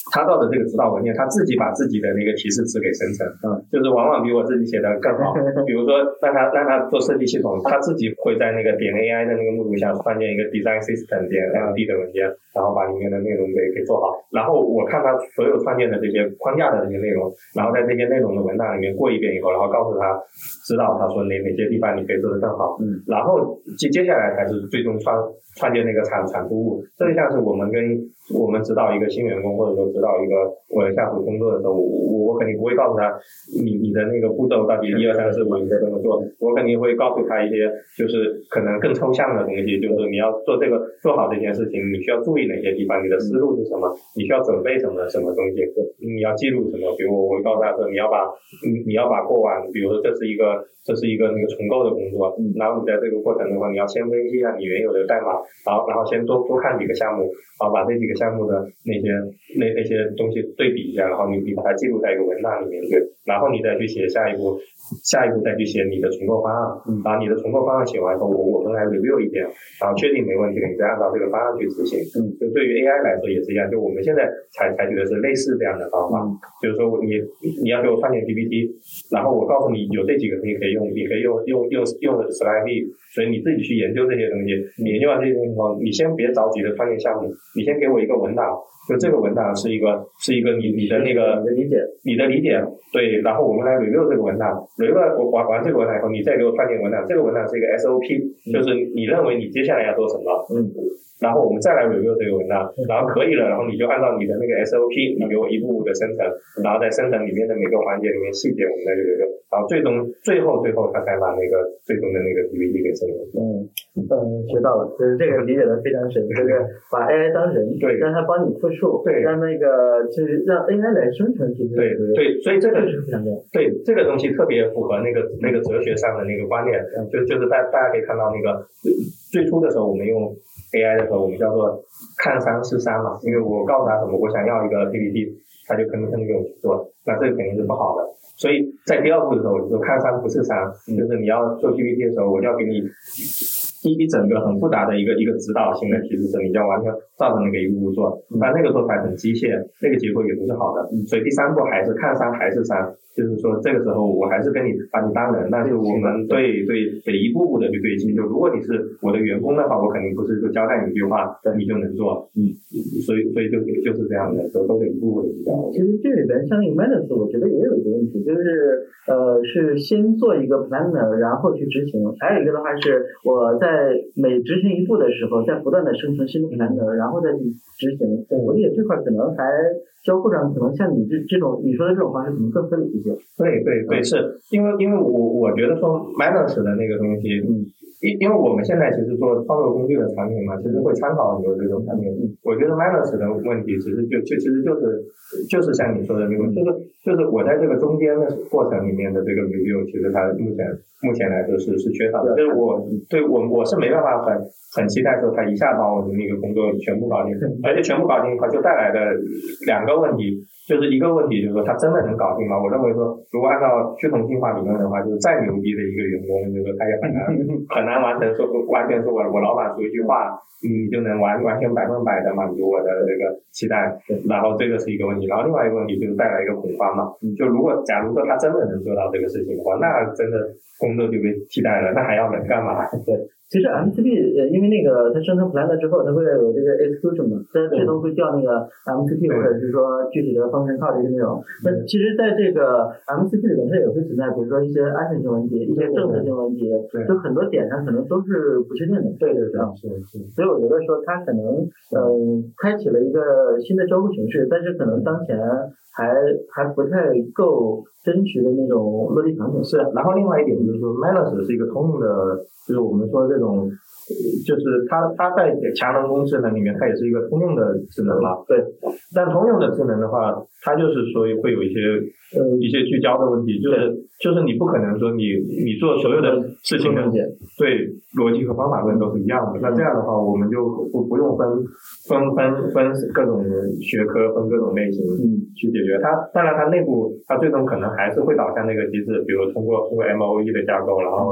他照着这个指导文件，他自己把自己的那个提示词给生成，就是往往比我自己写的更好。比如说让他做设计系统，他自己会在那个点 AI 的那个目录下创建一个 design system 点 MD 的文件，然后把里面的内容给做好。然后我看他所有创建的这些框架的这些内容，然后在这些内容的文档里面过一遍以后，然后告诉他指导他说哪些地方你可以做得更好。然后接下来才是最终创建那个产出物。这就像是我们指导一个新员工，或者说指导一个我的下属工作的时候，我肯定不会告诉他你的那个步骤到底1、2、3、4、5应该怎么做，我肯定会告诉他一些就是可能更抽象的东西，就是你要做好这件事情，你需要注意哪些地方，你的思路是什么，你需要准备什么东西，你要记录什么。比如我会告诉他说你要把过往，比如说这是一个那个重构的工作，然后你在这个过程的话，你要先分析一下你原有的代码，然后先多看几个项目，然后把这几个项目的那些东西对比一下，然后你把它记录在一个文档里面去，然后你再去写下一步再去写你的重构方案，然后你的重构方案写完后，我们来 review 一遍，然后确定没问题了，你再按照这个方案去执行。就对于 AI 来说也是一样，就我们现在采取的是类似这样的方法，就是说你要给我创建 PPT， 然后我告诉你有这几个东西可以用，你可以用 Slide， 所以你自己去研究这些东西，你研究完这些东西后，你先别着急的创建项目，你先给我一个文档，就这个文档是一个你的那个你的理解，对，然后我们来 review 这个文档，review 完这个文档以后，你再给我创建文档，这个文档是一个 SOP， 就是你认为你接下来要做什么，然后我们再来 review 这个文档，然后可以了，然后你就按照你的那个 SOP， 你给我一步步的生成，然后在生成里面的每个环节里面细节我们再 review， 然后最后他才把那个最终的那个 PPT 给生成。 学到了，就是这个理解的非常深，就是把 AI 当人，对，让它帮你复述，对，让那个就是让 AI 来生成提示， 对，所以这个是非常重要。 对，这个东西特别符合那个哲学上的那个观念，就是大家可以看到那个最初的时候我们用 AI 的时候，我们叫做看山是山嘛，因为我告诉他什么，我想要一个 PPT， 他就肯定给我去做，那这个肯定是不好的。所以在第二步的时候，我就说看山不是山，就是你要做 PPT 的时候，我就要给你一整个很复杂的一个指导性的提示词，你就要完全照着那个一步步做，但那个做法很机械，那个结果也不是好的。所以第三步还是看山还是山，就是说这个时候我还是把你当人，但是我们得一步步的去对齐。就如果你是我的员工的话，我肯定不是就交代你一句话你就能做，所以就是这样的，都得一步步的去交代。 其实这里边像那个 Manus， 我觉得也有一个问题，就是是先做一个 planner， 然后去执行，还有一个的话是我在每执行一步的时候，在不断的生成新的 planner， 然后再去执行。我理解这块可能还交互上可能像你这种你说的这种方式可能更合理一些。 对，是因为我觉得说 Manus 的那个东西，因为我们现在其实做创作工具的产品嘛，其实会参考很多这种产品。我觉得 Manus 的问题其实就是像你说的那种，就是我在这个中间的过程里面的这个 review， 其实它目前来说是缺少的。就是我是没办法很期待说它一下把我的那个工作全部搞定，而且全部搞定的话就带来的两个问题。就是一个问题，就是说他真的能搞定吗？我认为说，如果按照趋同进化理论的话，就是再牛逼的一个员工，就是他也很难完全说我老板说一句话，你就能完全100%的满足我的这个期待。然后这个是一个问题，然后另外一个问题就是带来一个恐慌嘛。就假如说他真的能做到这个事情的话，那真的工作就被替代了，那还要人干嘛？ 对。其实 MCP 因为那个它生成 plan 了之后，它会有这个 execution 嘛，它最终会叫那个 MCP 或者是说具体的function call 这些内容。那其实在这个 MCP 里面，它也会存在，比如说一些安全性问题、一些政策性问题，就很多点上可能都是不确定的。对，所以我觉得说它可能开启了一个新的交互形式，但是可能当前还不太够真实的那种落地场景。 是，然后另外一点就是说 Manus 是一个通用的，就是我们说这种，就是它在强人工智能里面，它也是一个通用的智能嘛。对。但通用的智能的话，它就是说会有一些聚焦的问题，就是你不可能说你做所有的事情的对逻辑和方法论都是一样的。那这样的话，我们就不用分各种学科分各种类型去解决它。当然它内部它最终可能还是会导向那个机制，比如通过 MOE 的架构，然后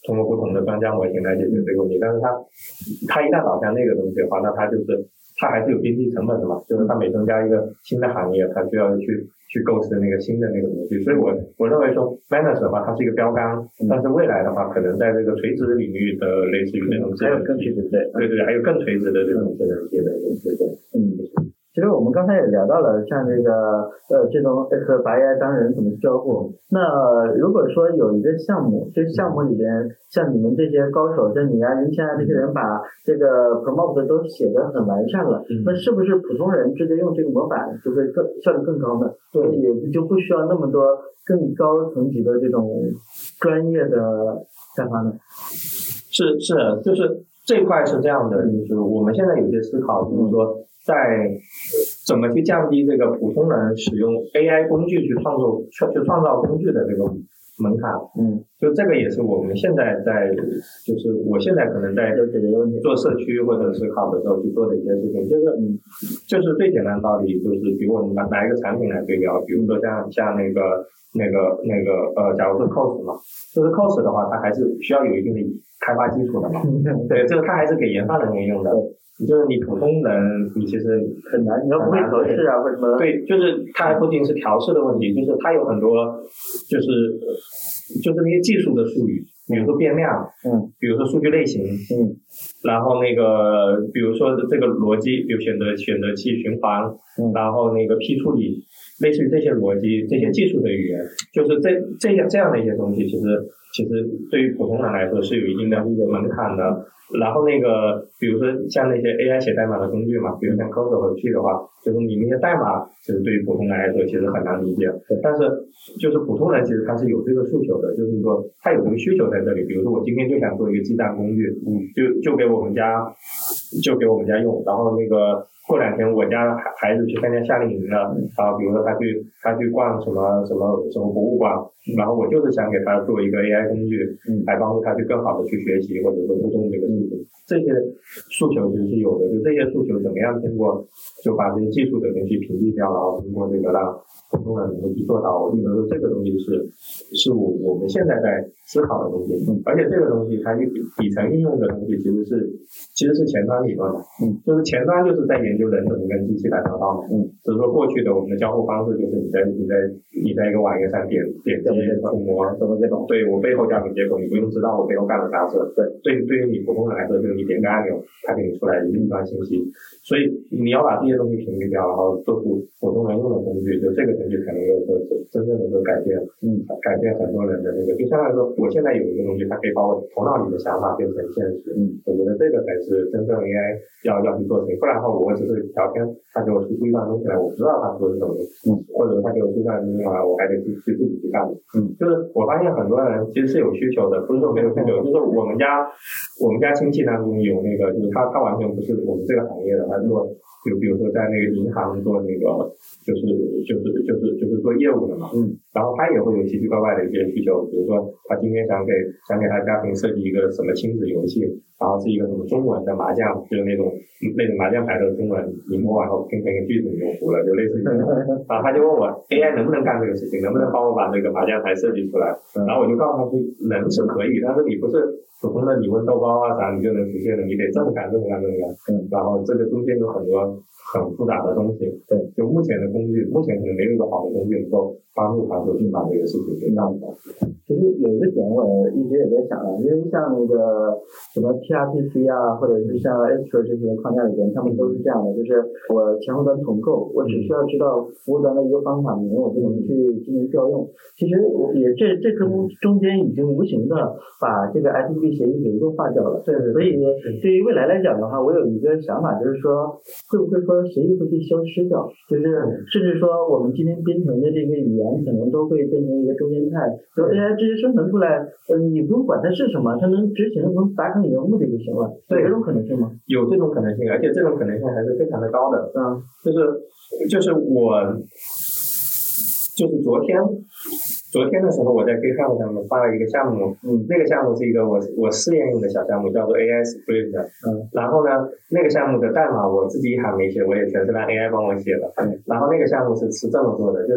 通过不同的专家模型来解决这个问题。但是它一旦导向那个东西的话，那它还是有边际成本的嘛，就是它每增加一个新的行业，它需要去构思那个新的那个东西。所以我认为说 Manus 的话，它是一个标杆，但是未来的话，可能在这个垂直领域的类似于这种还有更垂直的， 对，还有更垂直的这种智能机的， 其实我们刚才也聊到了像这个这种和白 AI 当人怎么交互。那如果说有一个项目，这项目里边像你们这些高手，像你啊、云谦啊这些人把这个 prompt 都写得很完善了，那是不是普通人直接用这个模板就会效率更高呢？所以也就不需要那么多更高层级的这种专业的开发呢？ 是，就是这一块是这样的，就是我们现在有些思考，就是说在怎么去降低这个普通人使用 AI 工具去创造工具的这个门槛。就这个也是我们现在就是我现在可能在做社区或者思考的时候去做的一些事情，就是最简单的道理，就是比如我们拿一个产品来对标，比如说像那个假如是 cos 嘛，就是 cos 的话，它还是需要有一定的开发基础的嘛。对，这个它还是给研发人员用的。就是你普通人，你其实很难，你要不会调试啊，或者什么？ 对，就是它还不仅是调试的问题，就是它有很多，就是那些技术的术语，比如说变量，比如说数据类型，然后那个比如说这个逻辑，比如选择器循环，然后那个批处理，类似于这些逻辑，这些技术的语言，就是这样的一些东西，其实对于普通人来说是有一定的门槛的。然后那个比如说像那些 AI 写代码的工具嘛，比如像 Code 和 P 的话，就是你那些代码其实对于普通人来说其实很难理解，但是就是普通人其实他是有这个诉求的，就是说他有这个需求在这里。比如说我今天就想做一个记账工具，就给我们家用，然后那个过2天我家孩子去参加夏令营了，然后比如说他去逛什么博物馆，然后我就是想给他做一个 AI 工具，来帮助他去更好的去学习或者说互动这个事情。这些诉求其实是有的，就这些诉求怎么样通过就把这些技术的东西屏蔽掉，然后通过这个让普通人能够去做到。我觉得这个东西是我们现在在思考的东西，而且这个东西它底层应用的东西其实是前端理论嘛，就是前端就是在研究人怎么跟机器打交道嘛，只是说过去的我们的交互方式就是你在一个网页上点击触摸什么这种，对我背后加个接口，你不用知道我背后干了啥事，对于你普通人来说，就是你点个按钮，它给你出来一段信息，所以你要把这些东西屏蔽掉，然后做出普通人用的工具，就这个东西才能够真正的改变很多人的那个。就相当于说，我现在有一个东西，它可以把我头脑里的想法变成现实。我觉得这个才是真正 AI 要去做成。不然的话，我只是聊天，他给我输出一段东西来，我不知道他说的是什么东西，或者他给我输出一段东西来，我还得自己去干。就是我发现很多人其实是有需求的，不是说没有需求，就是我们家亲戚当中有那个，就是他完全不是我们这个行业的，他做就比如说在那个银行做那个就是做业务的嘛，然后他也会有奇奇怪怪的一些需求，比如说他今天想给他家庭设计一个什么亲子游戏，然后是一个什么中文的麻将，就是那种麻将牌的中文，你摸完后拼成一个句子你就服了，就类似于这种。然后他就问我 AI 能不能干这个事情，能不能帮我把这个麻将牌设计出来？然后我就告诉他说能是可以，但是你不是普通的你问豆包啊啥你就能实现的，你得这么干。然后这个中间有很多很复杂的东西。对，就目前的工具，目前可能没有一个好的工具能够帮助他去把这个事情给干好。 其实有一个点我一直也在想因为像那个什么 PRPC 啊，或者是像 Astro 这些框架里边，他们都是这样的，就是我前后端重构，我只需要知道服务端的一个方法名，我就能去进行调用。其实也这中间已经无形的把这个 ITB 协议给优化掉了。对，所以对于未来来讲的话，我有一个想法，就是说会不会说协议会被消失掉，就是甚至说我们今天编程的这个语言可能都会变成一个中间态，就 AI 直接生成出来，你不用管它是什么，它能执行能达成你的目的就行了。对，有这种可能性吗？ 有这种可能性，而且这种可能性还是非常的高的。就是我就是昨天的时候，我在 GitHub 上面发了一个项目，那个项目是一个我试验用的小项目，叫做 AI Script。然后呢，那个项目的代码我自己一行没写，我也全是让 AI 帮我写的。然后那个项目是这么做的，就是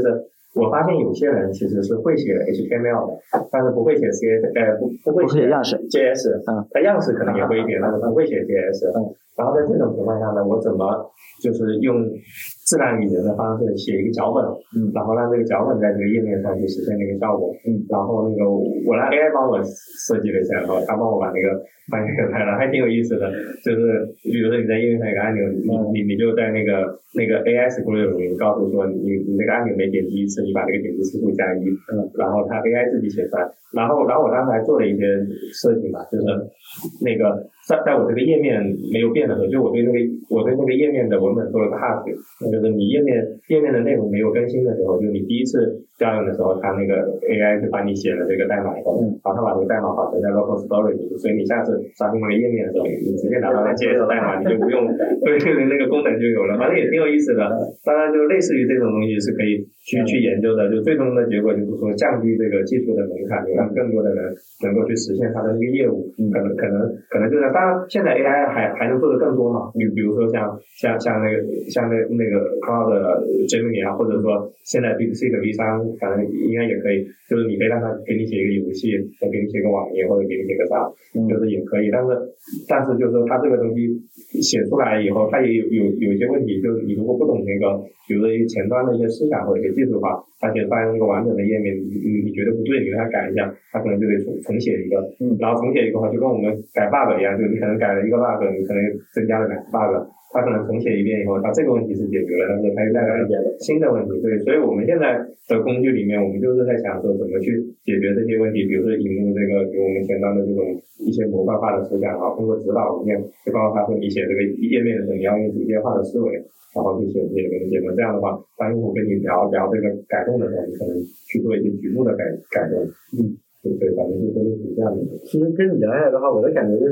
我发现有些人其实是会写 HTML 的，但是不会写 不会写样式 JS，他样式可能也会一点，但是不会写 JS。然后在这种情况下呢，我怎么就是用自然语言的方式写一个脚本，然后让这个脚本在这个页面上去实现那个效果，然后那个我让 AI 帮我设计了一下，然后他帮我把那个给拍了，还挺有意思的。就是比如说你在页面上有个按钮，你就在那个 AI script 里面告诉说你那个按钮每点击一次，你把这个点击次数加1，然后它 AI 自己写出来。然后我当时还做了一些设计嘛，就是那个在我这个页面没有变的时候，就我对那个页面的文本做了个 hash，就是你页面的内容没有更新的时候，就你第一次调用的时候，它那个 AI 就帮你写了这个代码以后，然后它把这个代码保存在 local storage， 所以你下次刷新那个页面的时候，你直接拿到那 JS 代码，你就不用对那个功能就有了，反正也挺有意思的。当然就类似于这种东西是可以去研究的，就最终的结果就是说降低这个技术的门槛，让更多的人能够去实现他的那个业务。可能就是，当然现在 AI 还能做的更多嘛，比如说像那个 Cloud Gemini 啊，或者说现在 DeepSeek V3，反正应该也可以，就是你可以让他给你写一个游戏，或给你写个网页，或者给你写个啥，就是也可以。但是就是说他这个东西写出来以后，他也有一些问题，就是你如果不懂那个，比如说前端的一些思想或者一些技术吧，他写出来那个完整的页面，你觉得不对，你给他改一下，他可能就得重写一个，然后重写一个话就跟我们改 bug 一样，就你可能改了一个 bug， 你可能增加了2个 bug， 他可能重写一遍以后，他这个问题是解决了，但是他又带来了新的问题。对，所以我们现在的工具里面，我们就是在想说怎么去解决这些问题，比如说引入这个给我们前端的这种一些模块化的思想，然后通过指导里面就告诉他说你写这个页面的时候，你要用组件化的思维，然后去写这些东西。这样的话，当用户跟你聊这个改动的时候，你可能去做一些局部的改动。对，反正就是类似这样的。 其实跟你聊下来的话，我的感觉就是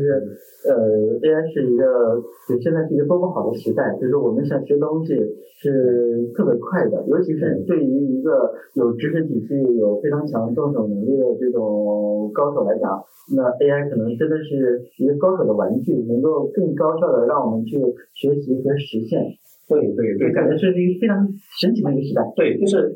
，AI 是一个，就现在是一个多么好的时代，就是我们想学东西是特别快的，尤其是对于一个有知识体系、有非常强动手能力的这种高手来讲，那 AI 可能真的是一个高手的玩具，能够更高效的让我们去学习和实现。 对， 感觉是一个非常神奇的一个时代。 对，就是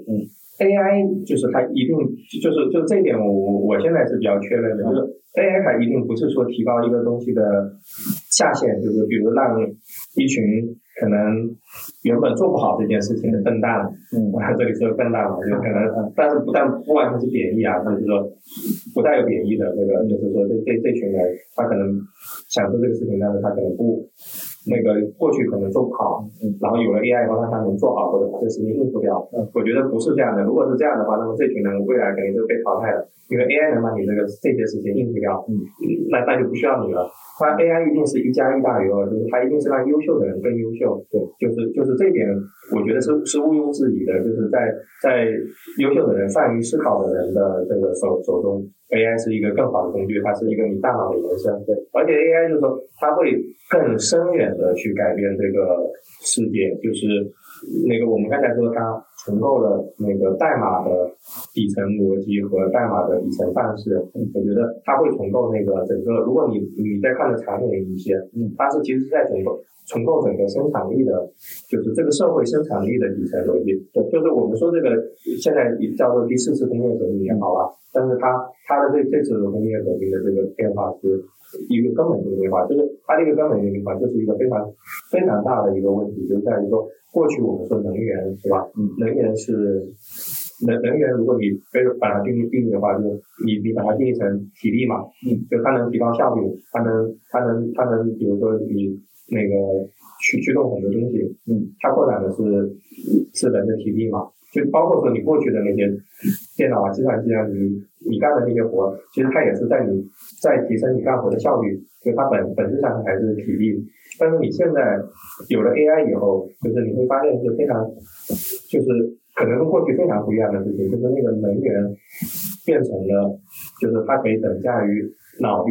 AI 就是它一定就是这一点我现在是比较确认的，就是 AI 它一定不是说提高一个东西的下限，就是比如让一群可能原本做不好这件事情的笨蛋，这里说笨蛋嘛，就可能，但是不完全是贬义啊，就是说不带有贬义的这个，就是说这群人他可能想做这个事情，但是他可能不。那个过去可能做不好，然后有了 AI 以后，他能做好，或者把这个事情应付掉。我觉得不是这样的。如果是这样的话，那么这群人未来肯定是被淘汰的，因为 AI 能把你这些事情应付掉，那就不需要你了。它 AI 一定是1+1大于2，就是它一定是让优秀的人更优秀。对，就是这一点，我觉得是毋庸置疑的。就是在优秀的人、善于思考的人的这个手中。AI 是一个更好的工具，它是一个你大脑的延伸，对，而且 AI 就是说它会更深远的去改变这个世界，就是那个我们刚才说它重构了那个代码的底层逻辑和代码的底层范式，我觉得它会重构那个整个，如果你在看的长远一些，它是其实是在重构整个生产力的，就是这个社会生产力的底层逻辑。对，就是我们说这个现在叫做第4次工业革命也好啊，但是它的这次工业革命的这个变化是一个根本性变化，就是它这个根本性变化就是一个非常非常大的一个问题，就在于说过去我们说能源是吧？能源是能源，如果你把它定义的话，就你把它定义成体力嘛，就它能提高效率，它能，比如说你那个驱动很多东西，它扩展的是人的体力嘛，就包括说你过去的那些电脑啊、计算机啊，你干的那些活，其实它也是在提升你干活的效率，就它本质上还是体力。但是你现在有了 AI 以后，就是你会发现是非常，就是可能跟过去非常不一样的事情，就是那个能源变成了，就是它可以等价于脑力，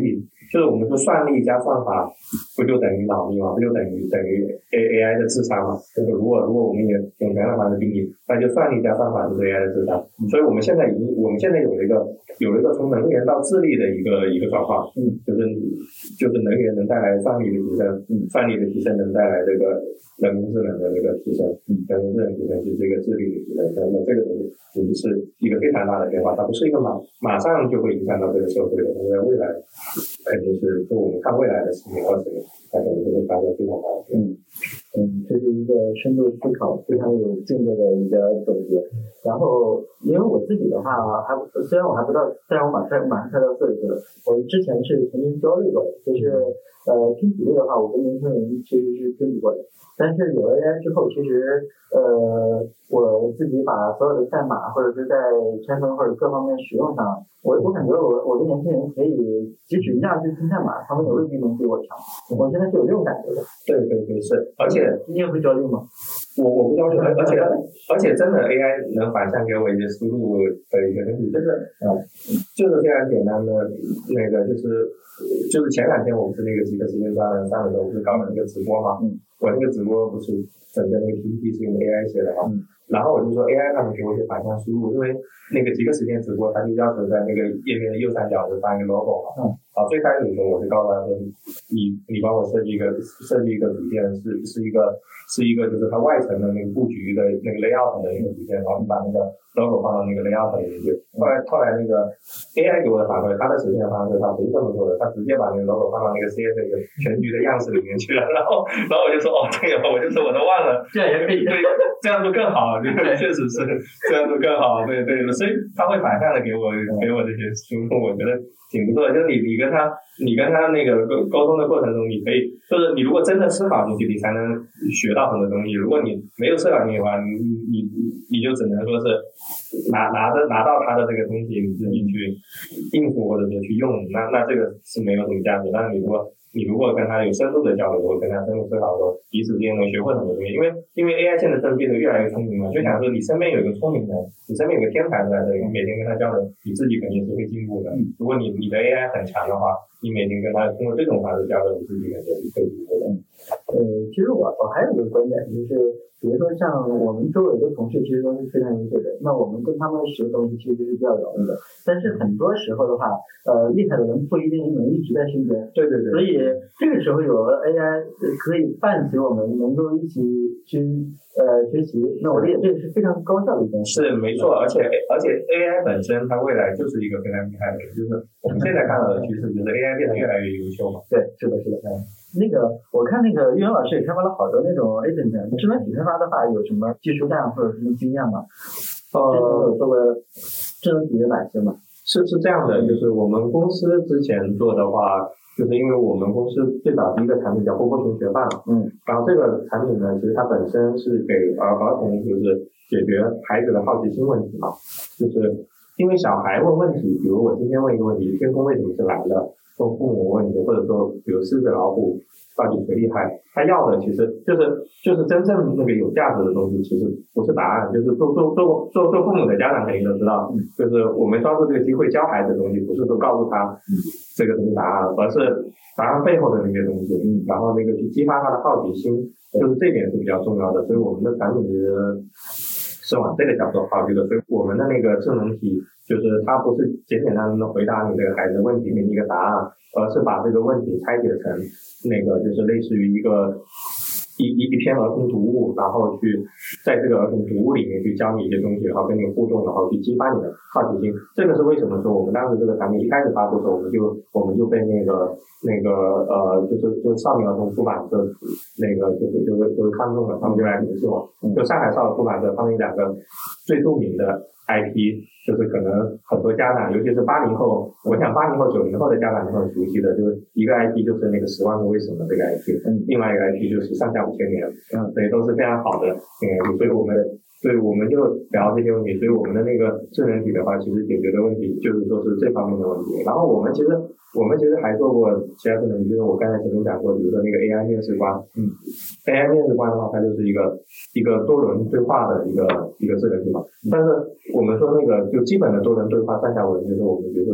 就是我们说算力加算法不就等于脑力吗？不就等于 AI 的智商嘛？就是如果我们也用这样的方式定义，那就算力加算法就是 AI 的智商。所以我们现在有了一个从能源到智力的一个转化，就是能源能带来算力的提升，算力的提升能带来这个人工智能的这个提升，人工智能提升就是这个智力的提升，那这个东西其实是一个非常大的变化，它不是一个马上就会影响到这个社会的，因为未来肯定是就我们看未来的10年20年，它可能就会发生非常大的变化。 这是一个深度思考非常有境界的一个总结。然后因为我自己的话虽然我还不到，但是我马上快到40岁了，我之前是曾经焦虑过的，就是拼体力的话我跟年轻人其实是拼不过的，但是有了 AI 之后，其实我自己把所有的代码或者是在拆分或者各方面使用上，我感觉我跟年轻人可以即使一样去拼代码，他们也未必能比我强，我现在是有这种感觉的。 对是，而且你也会焦虑吗？ 我不焦虑，而且真的 AI 能反向给我一些思路的一个东西，就是非常简单的那个就是前2天我不是那个几个时间上的时候不是搞了那个直播嘛，我那个直播不是整个那个 PPT 是用 AI 写的嘛，然后我就说 AI 他们给我一些反向输入，因为那个几个时间直播，他就要求在那个页面的右上角就放一个 logo 嘛，最开始的时候我就告诉他说，你帮我设计一个组件是一个就是它外层的那个布局的那个 layout 的那个组件，然后你把那个 logo 放到那个 layout 里面去。后来那个 AI 给我的反馈，它的实现方式它不是这么做的，它直接把那个 logo 放到那个 CS 一个全局的样式里面去了，然后我就说这个我就说我都忘了， 这样也可以， 对，这样就更好，对，确实是这样就更好，对，所以他会反向的给我这些输入，我觉得挺不错的，就是你跟他那个沟通的过程中，你可以就是你如果真的思考进去，你才能学到很多东西。如果你没有思考进去的话，你就只能说是拿到他的这个东西，你自己去应付或者说去用，那这个是没有什么价值。但是你如果跟他有深度的交流，或跟他深入思考的时候，彼此之间能学会很多东西。因为 AI 现在真的变得越来越聪明了，就想说你身边有一个聪明人，你身边有个天才在这里，你每天跟他交流，你自己肯定是会进步的。如果你的 AI 很强的话，你每天跟他通过这种方式交流，你自己肯定是可以进步的。 其实我还有一个观点，就是比如说像我们周围的同事其实都是非常优秀的，那我们跟他们学东西其实是比较容易的，但是很多时候的话厉害的人不一定能一直在身边，对，所以这个时候有了 AI 可以伴随我们能够一起去学习，那我理解这个是非常高效的一件事。 是没错，而且 AI 本身它未来就是一个非常厉害的人，就是我们现在看到的趋势就是 AI 变得越来越优秀嘛。 对，是的。那个我看那个岳阳老师也开发了好多那种 agent， 智能体开发的话有什么技术栈或者什么经验吗？有做过智能体的哪些吗？ 是这样的，就是我们公司之前做的话，就是因为我们公司最早第一个产品叫波波熊学伴，然后这个产品呢，其实它本身是给儿童就是解决孩子的好奇心问题嘛，就是因为小孩问问题，比如我今天问一个问题，天空为什么是蓝的？问父母问题，或者说比如狮子老虎到底谁厉害？他要的其实就是真正那个有价值的东西，其实不是答案，就是做父母的家长肯定都知道，就是我们抓住这个机会教孩子的东西，不是说告诉他这个东西答案，而是答案背后的那些东西，然后那个去激发他的好奇心，就是这点是比较重要的。所以我们的产品其实是往这个角度考虑的，所以我们的那个智能体就是它不是简简单单的回答你这个孩子的问题给你一个答案，而是把这个问题拆解成那个就是类似于一篇儿童读物，然后去在这个儿童读物里面去教你一些东西，然后跟你互动，然后去激发你的好奇心。这个是为什么说我们当时这个产品一开始发布的时候，我们就被就是少年儿童出版社就是看中了，他们就来联系我。就上海少儿出版社，他们有2个最著名的 IP， 就是可能很多家长，尤其是80后，我想80后、90后的家长都很熟悉的，就是一个 IP 就是那个10万个为什么这个 IP， 另外一个 IP 就是上下5000年，所以都是非常好的所以我们就聊这些问题，所以我们的那个智能体的话，其实解决的问题就是说是这方面的问题。然后我们其实还做过其他智能体，就是我刚才前面讲过，比如说那个 AI 面试官，AI 面试官的话，它就是一个多轮对话的一个智能体嘛。但是我们说那个就基本的多轮对话上下文，就是我们比如说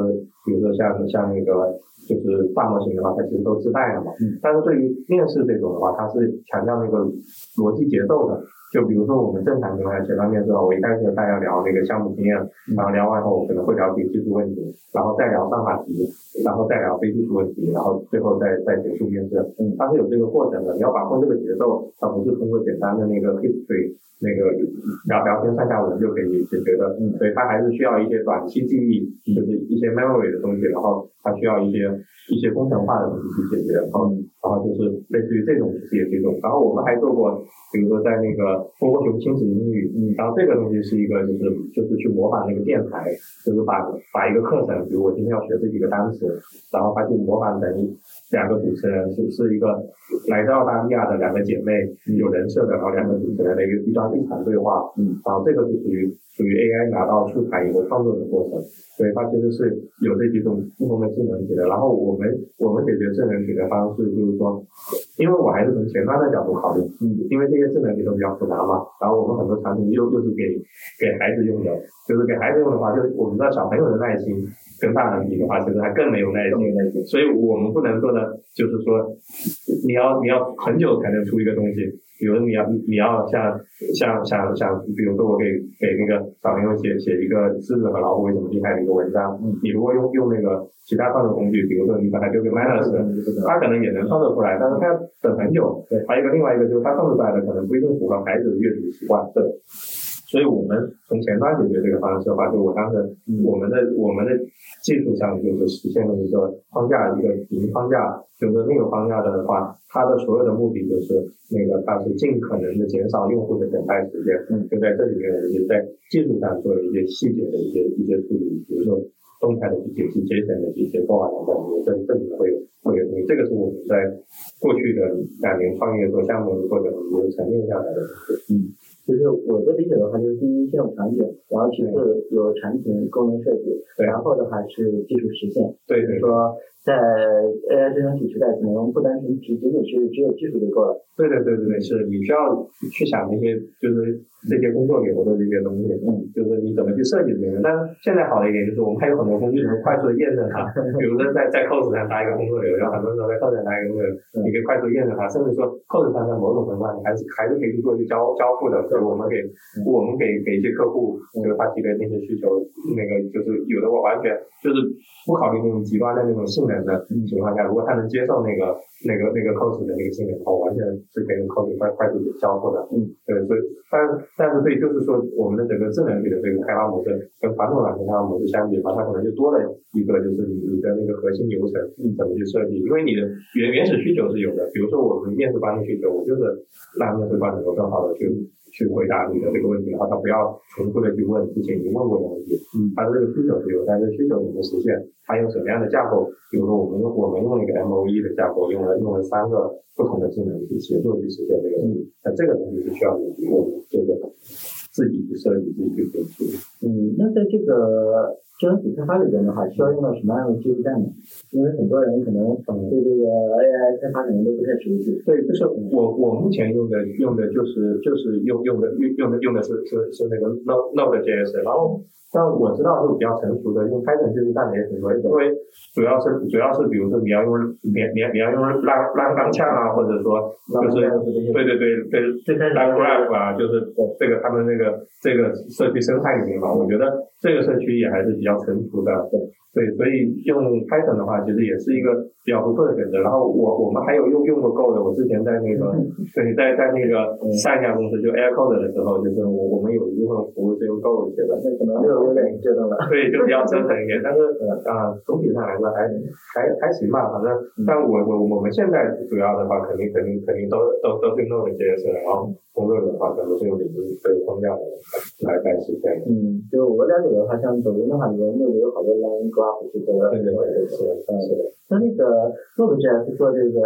比如说像那个就是大模型的话，它其实都自带的嘛。但是对于面试这种的话，它是强调那个逻辑节奏的。就比如说我们正常情况下写到面试的话，我一开始大家聊那个项目经验，然后聊完后我可能会聊几个技术问题，然后再聊算法题，然后再聊非技术问题，然后最后再结束面试。它是有这个过程的，你要把控这个节奏，它不是通过简单的那个 history 那个聊天上下文就可以解决的。所以它还是需要一些短期记忆，就是一些 memory 的东西，然后它需要一些工程化的东西去解决。然后就是类似于这种，其实也是一种。然后我们还做过，比如说在那个波波熊亲子英语，然后这个东西是一个就是去模仿那个电台，就是把一个课程，比如我今天要学这几个单词，然后它去模仿成两个主持人是一个来自澳大利亚的两个姐妹，有人设的，然后两个主持人的一段日常对话，然后这个是属于 AI 拿到素材以后创作的过程。所以它其实是有这几种不同的智能体的。然后我们解决智能体的方式就是说，因为我还是从前端的角度考虑，因为这些智能体都比较复杂嘛，然后我们很多产品又是给孩子用的，就是给孩子用的话，就是我们知道小朋友的耐心跟大人比的话，其实还更没有耐心，所以我们不能做的就是说，你要很久才能出一个东西。比如你要像，比如说我给那个小朋友写一个狮子和老虎为什么厉害的一个文章，你如果用那个其他创作工具，比如说你把它丢给 Manus， 他可能也能创作出来，但是他要等很久。还有另外一个就是他创作出来的可能不一定符合孩子的阅读习惯。对。所以我们从前端解决这个方式的话，就我当时我们的技术上就是实现了一个框架，一个云框架，就是那个框架的话，它的所有的目的就是那个它是尽可能的减少用户的等待时间。就在这里面，我们就在技术上做了一些细节的一些处理，比如说动态的解析、JSON 的一些报案等等，这里面会有东西。这个是我们在过去的2年创业做项目的过程中沉淀下来的。 就是我的理解的话，就是第一，系统场景，然后其次有产品功能设计，然后的话是技术实现。 对， 说在 AI 智能体时代，可能不单纯仅仅是只有技术就够了。 对，是你需要去想那些就是这些工作流的这些东西，就是你怎么去设计这个。但是现在好的一点就是我们还有很多工具能快速的验证它，比如说在 Code 上搭一个工作流，然后很多时候在 Code 上搭一个工作流，你可以快速验证它，甚至说 Code 上在某种程度上你还是可以去做一些交付的。所以我们给一些客户，就是他提的那些需求，那个就是有的我完全就是不考虑那种极端的那种性能的情况下，如果他能接受那个 Code 的那个性能的话，完全是可以用 Code 快速交付的。对，所以但是对，就是说我们的整个智能体的这个开发模式跟传统软件开发模式相比的话，它可能就多了一个就是你的那个核心流程怎么去设计，因为你的原始需求是有的，比如说我们面试官的需求，我就是让面试官能够更好的去回答你的这个问题，然后他不要重复的去问之前你问过的问题，他的这个需求是有，但是需求怎么实现，他用什么样的架构，比如说我们用了一个 MOE 的架构，用了3个不同的智能去协作去实现这个东西，那这个东西是需要我们就是自己去设计、自己去分析。 那在这个智能体开发里边的话，需要用到什么样的技术栈呢？因为很多人可能对这个 AI 开发可能都不太熟悉。 对，就是我目前用的就是用的是那个 Node.js， 然后但我知道就比较成熟的用 Python 技术栈的也挺多，因为主要是比如说你要用浪钢枪啊，或者说就是对 LangGraph 啊，就是这个他们那个这个社区生态里面嘛，我觉得这个社区也还是比较成熟的。对，所以用 Python 的话，其实也是一个比较不错的选择。然后我们还有用过 Go 的，我之前在那个对在那个上一家公司就 AirCode 的时候，就是我们有一部分服务是用 Go 写的， 那可能有点折腾了。 对，就比较折腾一点，但是总体上来说还行吧，反正但我们现在主要的话肯定都是 Node.js， 然后工作的话可能是用领域这个框架来实现的。 就我了解的话，像抖音的话，里面内部有好多 LangGraph 这个。对。那个 Node.js 做这个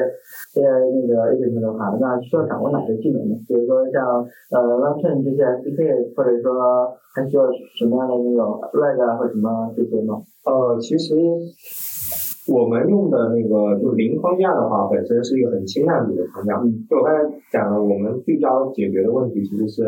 AI 那个 agent 的话，那需要掌握哪些技能呢？比如说像LangChain 这些 SDK， 或者说还需要什么样的那种 RAG 啊或什么这些吗？ 其实我们用的那个就是零框架的话，本身是一个很轻量级的框架。就我刚才讲了，我们聚焦解决的问题其实是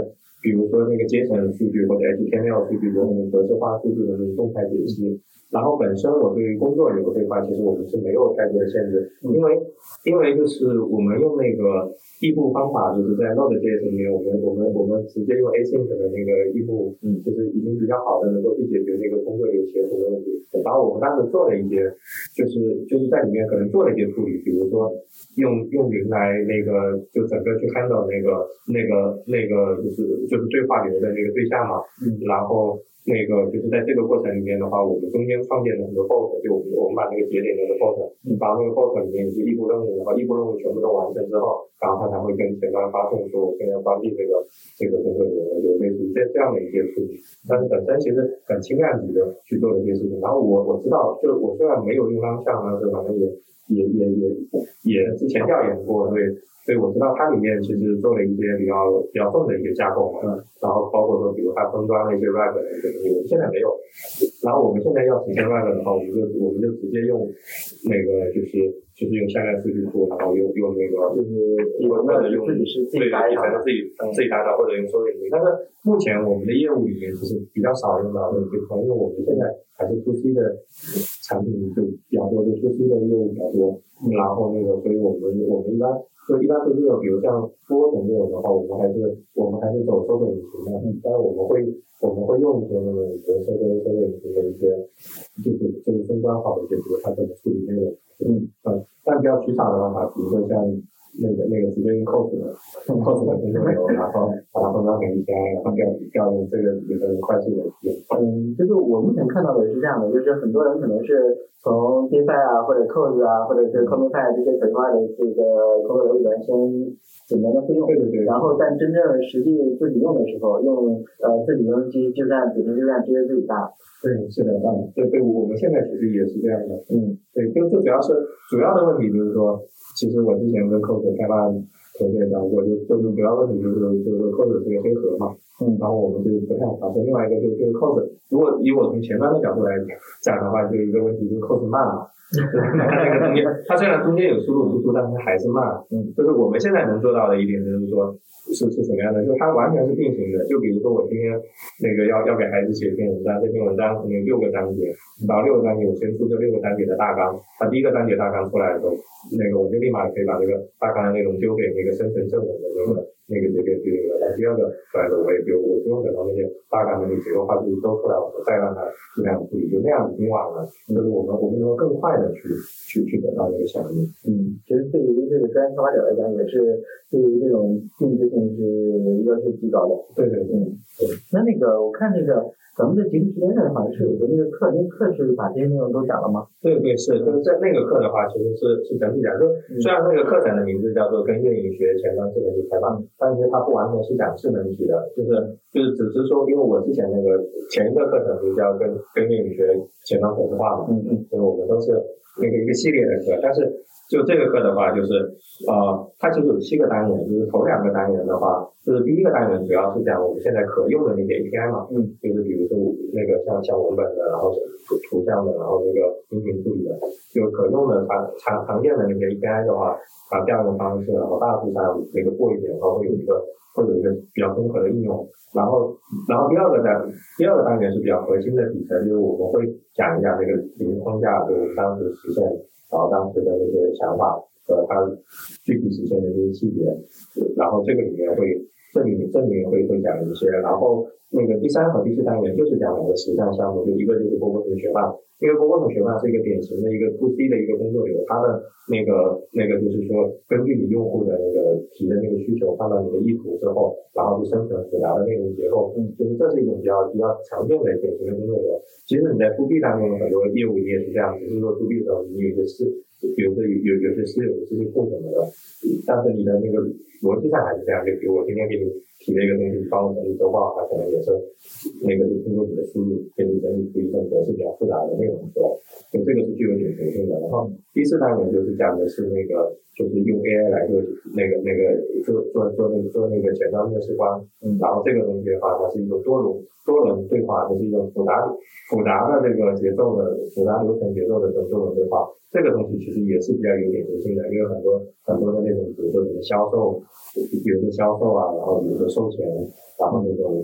比如说那个 JSON 数据或者 HTML 数据的那个格式化数据的那种动态解析。然后本身我对于工作流对话，其实我们是没有太多的限制，因为就是我们用那个异步方法，就是在 Node.js 里面，我们直接用 async 的那个异步，就是已经比较好的能够去解决那个工作流协同的问题。然后我们当时做了一些，就是在里面可能做了一些处理，比如说用云来那个就整个去 handle 那个就是对话流的那个对象嘛，然后。那个就是在这个过程里面的话，我们中间创建了很多 bot， 就我们把那个节点的 bot， 把那个 bot 里面是异步任务，然后异步任务全部都完成之后，然后它才会跟前端发送说我现在关闭这个工作流，就类似于这样的一些处理。但是本身其实很轻量级的去做的一些事情。然后我知道，就我虽然没有用当项，但是反正也之前调研过，所以我知道它里面其实做了一些比较重的一些架构嘛，然后包括说比如它终端的一些 wrap 的一些东西，我们现在没有。然后我们现在要实现 wrap 的话，我们就直接用那个就是用向量数据库，然后用那个或者用自己打的自己打或者用收领域。但是目前我们的业务里面其实比较少用到这个，因为我们现在还是 to C 的产品就比较多，就 to C 的业务比较多。然后那个，所以我们一般是这个，比如像多层这种的话，我们还是走收费引擎的，但是我们会用一些那个比如收费引擎的一些，就是终端好的一些，比如它怎么处理内容，但比较取巧的方法，比如说像那个直接用 cos 的工作流，然后把它分装成API，然后调用这个也很快速的就是我目前看到的是这样的，就是很多人可能是从 DeFi 啊或者 Cos 啊或者是 Comify 这些可视化的这个工作流里边先简单的会用， 对， 然后但真正实际自己用的时候，用自己用机计算组成计算直接自己搭。 对，是的，对，我们现在其实也是这样的，对，就主要的问题就是说，其实我之前跟 Cos 开发团队讲过，就是主要问题就是 Cos 是个黑盒嘛，然后我们就不太好。另外一个就是 Cos， 如果以我从前端的角度来讲的话，就一个问题就是 Cos 慢嘛，那个中间它虽然中间有输入输出，但是还是慢。就是我们现在能做到的一点就是说。是什么样的？就是它完全是并行的。就比如说我今天那个要给孩子写一篇文章，这篇文章可能有6个章节，然后6个章节我先出这6个章节的大纲，它第一个章节大纲出来的时候，那个我就立马可以把这个大纲的内容丢给那个生成正文的那个节点去了。然后第二个出来的我不用等到那些大纲的那结构化数据都出来，我们再让它这样处理，就那样已经晚了。就是我们能够更快的去得到那个效率。 其实对于这个专业开发者来讲，也是对于这种定制性是要求极高的。 对。 那个我看那个咱们的节目时间上好像是有个那个课，那课是把这些内容都讲了吗？ 对，是，就是在那个课的话，其实是整体讲，就虽然那个课程的名字叫做跟运营学前端智能体开发，但是它不完全是讲智能体的，就是只是说，因为我之前那个前一个课程就叫跟运营学前端可视化嘛，所以我们都是那个一个系列的课，但是就这个课的话，就是它其实有7个单元，就是头2个单元的话，就是第一个单元主要是讲我们现在可用的那些 API 嘛，就是比如说那个像文本的，然后图像的，然后那个音频处理的，就可用的常见的那些 API 的话，调用方式，然后大致上那个过一点，然后会有一个比较综合的应用。然后第二个单元是比较核心的底层，就是我们会讲一下这个云框架，就是当时实现。然后当时的那些想法和它具体实现的这些细节，然后这里面会讲一些，然后那个第3和第4单元就是讲2个实战项目，就一个就是波波城学霸，因为波波城学霸是一个典型的一个 to C 的一个工作流，它的那个就是说根据你用户的那个提的那个需求，看到你的意图之后，然后去生成复杂的内容结构，就是这是一种比较常见的典型的工作流。其实你在 to B 当中很多业务你也是这样，只是说 to B 的时候你有一些比如说有些私有的知识库什么的，但是你的那个逻辑上还是这样，就比如我今天给你提了一个东西，帮我整理周报，它可能也是那个就通过你的输入给你整理出一份格式比较复杂的内容出来，所以这个是具有典型性的。然后第4单元就是讲的是那个就是用 AI 来做那个做那个前端面试官，然后这个东西的话，它是一种多轮对话，就是一种复杂的这个节奏的复杂流程节奏的这种多轮对话。这个东西其实也是比较有典型性的，因为很多的那种，比如说你的销售啊，然后比如说收钱，然后那种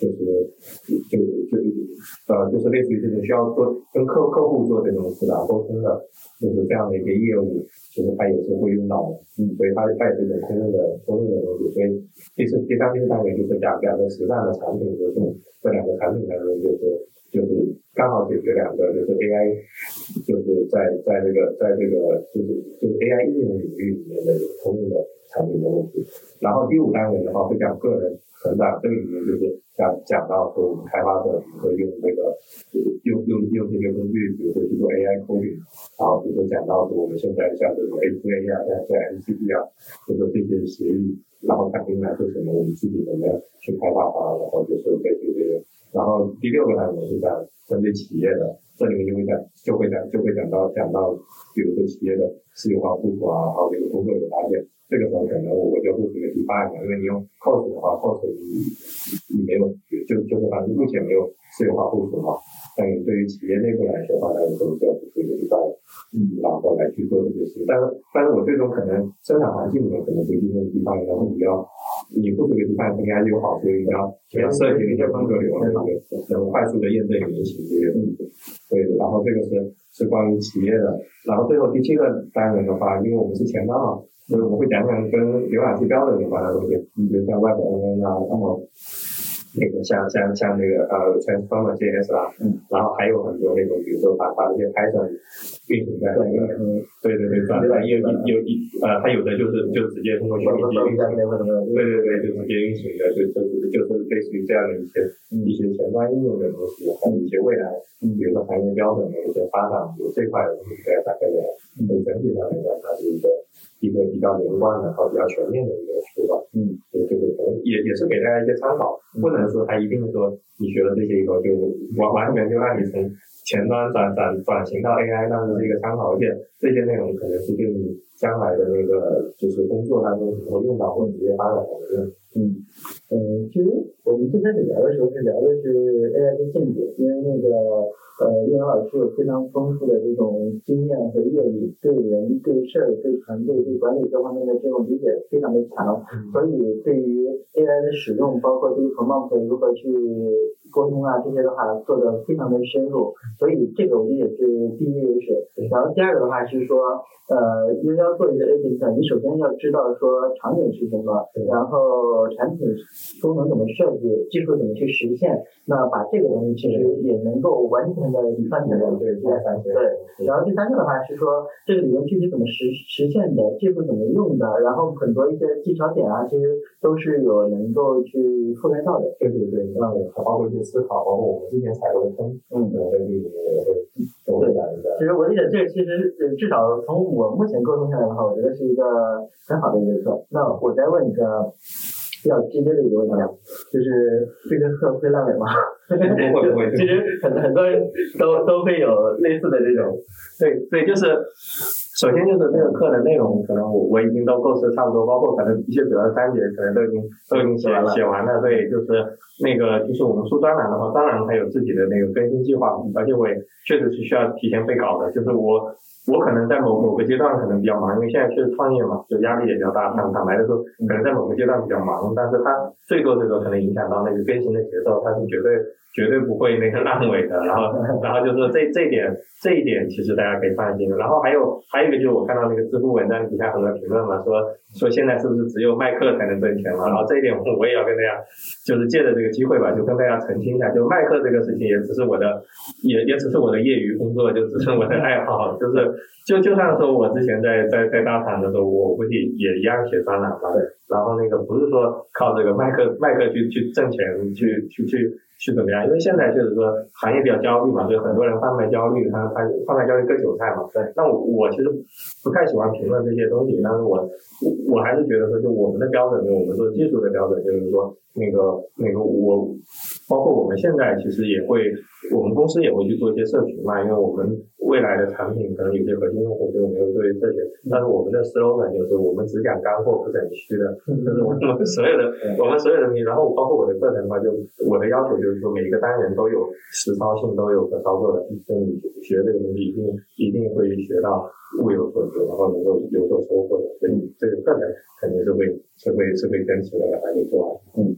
就是类似于这种需要做跟客户做这种复杂沟通的，就是这样的一个业务，其实它也是会用到的，所以它也是一种通用的东西。所以第三单元就是两个实战的产品，就是这两个产品当中就是刚好解决两个就是 AI 就是在这个就是 AI 应用领域里面的通用的产品的问题。然后第五单元的话会讲个人成长，这个里面就是讲到说我们开发者会用这个用这些工具，比如说去做 AI coding， 然后比如说讲到说我们现在像这种 A2A 啊，像 MCP 啊，就是这些协议，然后它应该是什么，我们自己怎么样去开发它，然后就是根据这个。然后第6个单元是讲针对企业的，这里面就会讲到，比如说企业的私有化部署啊，还有这个工作流搭建。这个时候可能我就不属于 define 了，因为你用 cos 的话 ，cos 你没有，就是反正目前没有私有化部署嘛。但对于企业内部来说的话，那就要不属于 define，然后来去做这些事。但是我最终可能生产环境里面可能不一定用 define，然后你不属于 define 肯定还是有好处，你要设计一些分隔流，能快速的验证原型这些东西。对，然后这个是关于企业的。然后最后第7个单元的话，因为我们是前端嘛。所以我们会讲跟浏览器标准有关的东西，比如像 WebNN 啊，然后那个像那个Transformer JS 啊，然后还有很多那种，比如说把这些 Python 运行在那个，对，转它有的就直接通过虚拟机运行，对，就直接运行的，就是类似于这样的一些前端应用的东西，还有一些未来，比如说行业标准的一些发展，比如这块的东西，大概的，整体上来讲，它是一个比较连贯的和比较全面的一个书吧，就是可能也是给大家一些参考，不能说它一定说你学了这些以后就完全就让你从前端转型到 AI， 那是一个参考，而且这些内容可能是对你将来的那个就是工作当中可能会用到或直接发展的用。 其实我们最开始聊的时候是聊的是 AI 的见解，因为那个叶老师有非常丰富的这种经验和阅历，对人、对事儿、对团队、对管理各方面的这种理解非常的强，所以对于 AI 的使用，包括对于 Prompt 如何去沟通啊这些的话，做得非常的深入，所以这个我觉得也是第一优势。然后第二个的话是说，因为要做一个 agent， 你首先要知道说场景是什么，然后产品功能怎么设计，技术怎么去实现，那把这个东西其实也能够完全的串起来。对。然后第三个的话是说，这个理论具体怎么实现的，技术怎么用的，然后很多一些技巧点啊，其实都是有能够去覆盖到的。 对，包括一些思考，包括我们之前踩过的坑，在这里面也会讲一下。 其实我理解这个其实至少从我目前沟通下来的话，我觉得是一个很好的一个课。那我再问一个比较直接的一个问题，就是这个课会烂尾吗？ 不会。 其实很多人都会有类似的这种，对，就是首先就是这个课的内容，可能我已经都构思差不多，包括可能一些主要的章节可能都已经写完了。对，就是那个就是我们出专栏的话，专栏它有自己的那个更新计划，而且我也确实是需要提前备稿的，就是我可能在某个阶段可能比较忙，因为现在确实创业嘛，就压力也比较大。坦白的说，可能在某个阶段比较忙，但是它最多可能影响到那个更新的节奏，它是绝对不会那个烂尾的。然后就是这一点其实大家可以放心。然后还有一个就是我看到那个知乎文章底下很多评论嘛，说现在是不是只有卖课才能挣钱嘛？然后这一点我也要跟大家就是借着这个机会吧，就跟大家澄清一下，就卖课这个事情也只是我的业余工作，就只是我的爱好，就像说我之前在大厂的时候，我估计也一样写专栏嘛。然后那个不是说靠这个卖课去挣钱去怎么样？因为现在就是说行业比较焦虑嘛，所以很多人贩卖焦虑，他贩卖焦虑割韭菜嘛。对，那我其实不太喜欢评论这些东西，但是我还是觉得说，就我们的标准，就我们做技术的标准，就是说那个我包括我们现在其实我们公司也会去做一些社群嘛，因为我们未来的产品可能有些核心用户，所以我们会做一些社群。但是我们的 slogan 就是我们只讲干货不整虚的，就是我们所有的东西，然后包括我的课程的话，就我的要求就是说每一个单元都有实操性，都有可操作的，所以你学这个东西一定会学到物有所值，然后能够有所收获的。所以这个课程肯定是会坚持的把它给做完。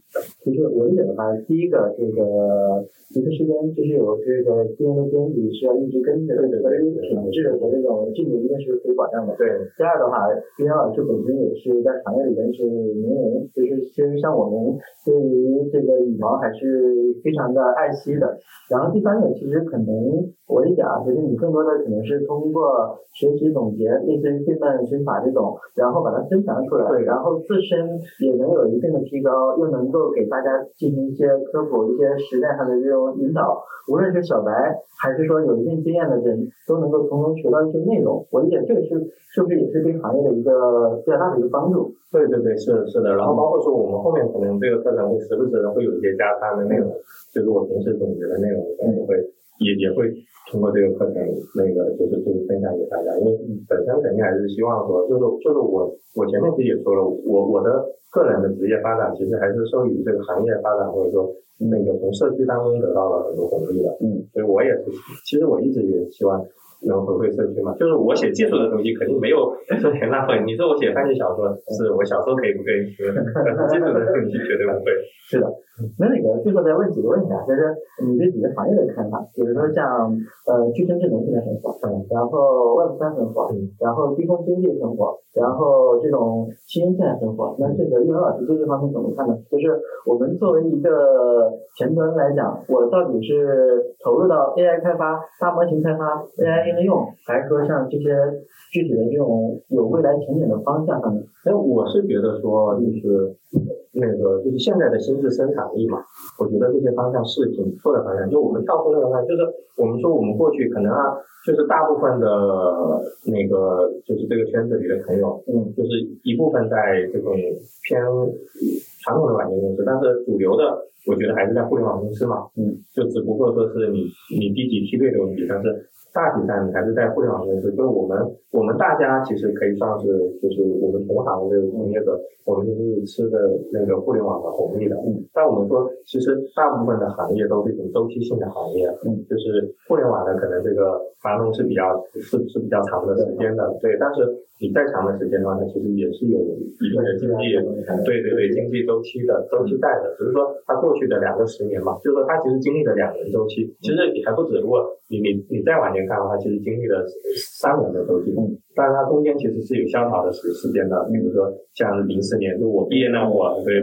就是我理解的话，第一个一个时间就是有这个资源的编辑是要一直跟着，和这个品质和这种进度一定是可以保障的。 对。 第二的话，毕竟老师本身也是在行业里边是名人，就是其实像我们对于这个羽毛还是非常的爱惜的。然后第三个，其实可能我理解啊，就是你更多的可能是通过学习总结，类似于对半心法这种，然后把它分享出来，然后自身也能有一定的提高，又能够给大家进行一些科普、一些实战上的这种引导。无论是小白还是说有一定经验的人，都能够从中学到一些内容。我理解这个是不是也是对行业的一个比较大的一个帮助？ 对，是的。然后包括说我们后面可能这个课程会时不时的会有一些加餐的内容，就是我平时总结的内容，可能也会通过这个课程就是分享给大家。因为本身肯定还是希望说，就是我前面其实也说了，我的个人的职业发展其实还是受益于这个行业发展，或者说从社区当中得到了很多红利的。所以我也是，其实我一直也希望能回馈社区嘛。就是我写技术的东西肯定没有说钱那份，你说我写犯罪小说，是我小说可以不可以？技术的东西绝对不会。 是的。那最后再问几个问题啊，就是你对几个行业的看法，比如说像具身智能现在很火，然后Web3很火，然后低空经济很火，然后这种新现在很火。那这个叶文老师对这方面怎么看呢？就是我们作为一个前端来讲，我到底是投入到 AI 开发、大模型开发、AI 应用，还是说像这些具体的这种有未来前景的方向上面？ 我是觉得说就是就是现在的心智生产力嘛，我觉得这些方向是挺不错的方向。就我们跳出那个方向，就是我们说我们过去可能就是大部分的就是这个圈子里的朋友，就是一部分在这种偏传统的软件公司，但是主流的我觉得还是在互联网公司嘛，就只不过说是你第几梯队的问题，但是大体上你还是在互联网公司。就是我们大家其实可以算是就是我们同行的从业者，我们就是吃的那个互联网的红利的。但我们说其实大部分的行业都是一种周期性的行业，就是互联网的可能这个繁荣是比较长的时间的，对，但是你再长的时间的话，它其实也是有一定的经济，对经济周期在的，只是说它过去的2个10年嘛，就是说它其实经历了2轮周期，其实你还不止，如果你再往前看的话，其实经历了3轮的周期，但是它中间其实是有萧条的时间的，比如说像04年就我毕业那会儿，对，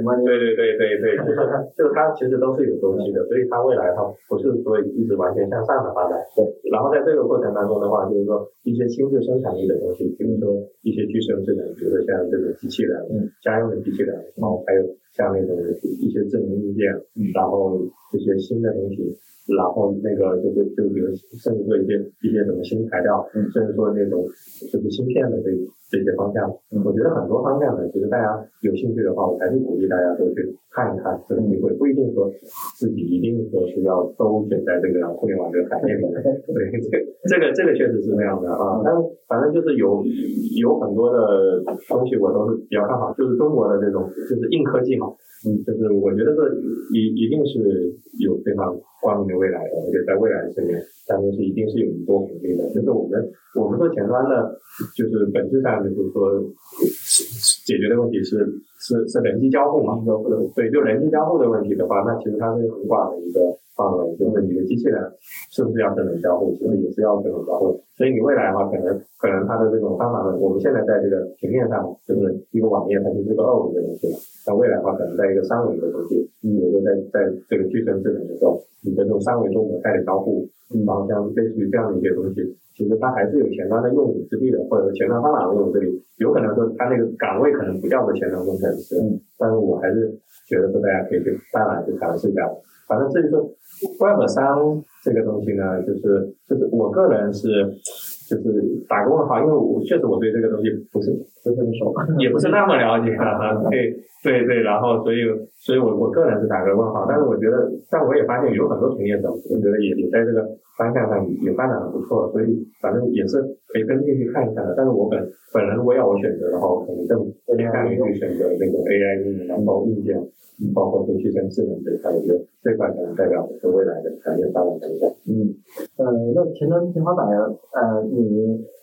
就是它其实都是有周期的，所以它未来它不是说一直完全向上的发展。然后在这个过程当中的话，就是说一些心智生产力的东西，比如说一些具身智能，比如说像这种机器人、家用的机器人，然后还有像那种一些智能硬件，然后这些新的东西，然后就比如甚至说一些什么新材料，甚至说那种就是芯片的这些方向，我觉得很多方向呢，其实大家有兴趣的话，我还是鼓励大家都去看一看这个机会，不一定说自己一定说是要都选在这个互联网这个行业里面。对，这个确实是这样的啊。但反正就是有很多的东西我都是比较看好，就是中国的这种就是硬科技嘛，就是我觉得这一定是有非常光明的未来的，而且在未来的10年当中是一定是有一波红利的。就是我们做前端的，就是本质上就是说解决的问题是人机交互嘛，对，就人机交互的问题的话，那其实它是很广的一个范围，就是你的机器人是不是要智能交互，其实也是要智能交互。所以你未来的话，可能它的这种方法呢，我们现在在这个平面上就是一个网页，它就是个2维的东西嘛。那未来的话，可能在一个3维的东西，比如说在这个具身智能的时候，你的这种3维多模态的交互，然后像类似于这样的一些东西，其实它还是有前端的用武之地的，或者前端方法的用武之地。有可能说它那个岗位可能不叫做前端工程师，但是我还是觉得说大家可以去大胆去尝试一下。反正至于说 Web3 这个东西呢，就是我个人就是打个问号，因为确实我对这个东西不是很熟，也不是那么了解对，然后所以我个人是打个问号，但是我觉得，但我也发现有很多从业者，我觉得也在这个方向上也发展的不错，所以反正也是可以跟进去看一下的。但是我本人如果要我选择的话，我可能更偏向于去选择那种 AI 应用，然后硬件，包括说具身智能这一块，我觉得这块可能代表未来的产业发展方向。 那前端天花板你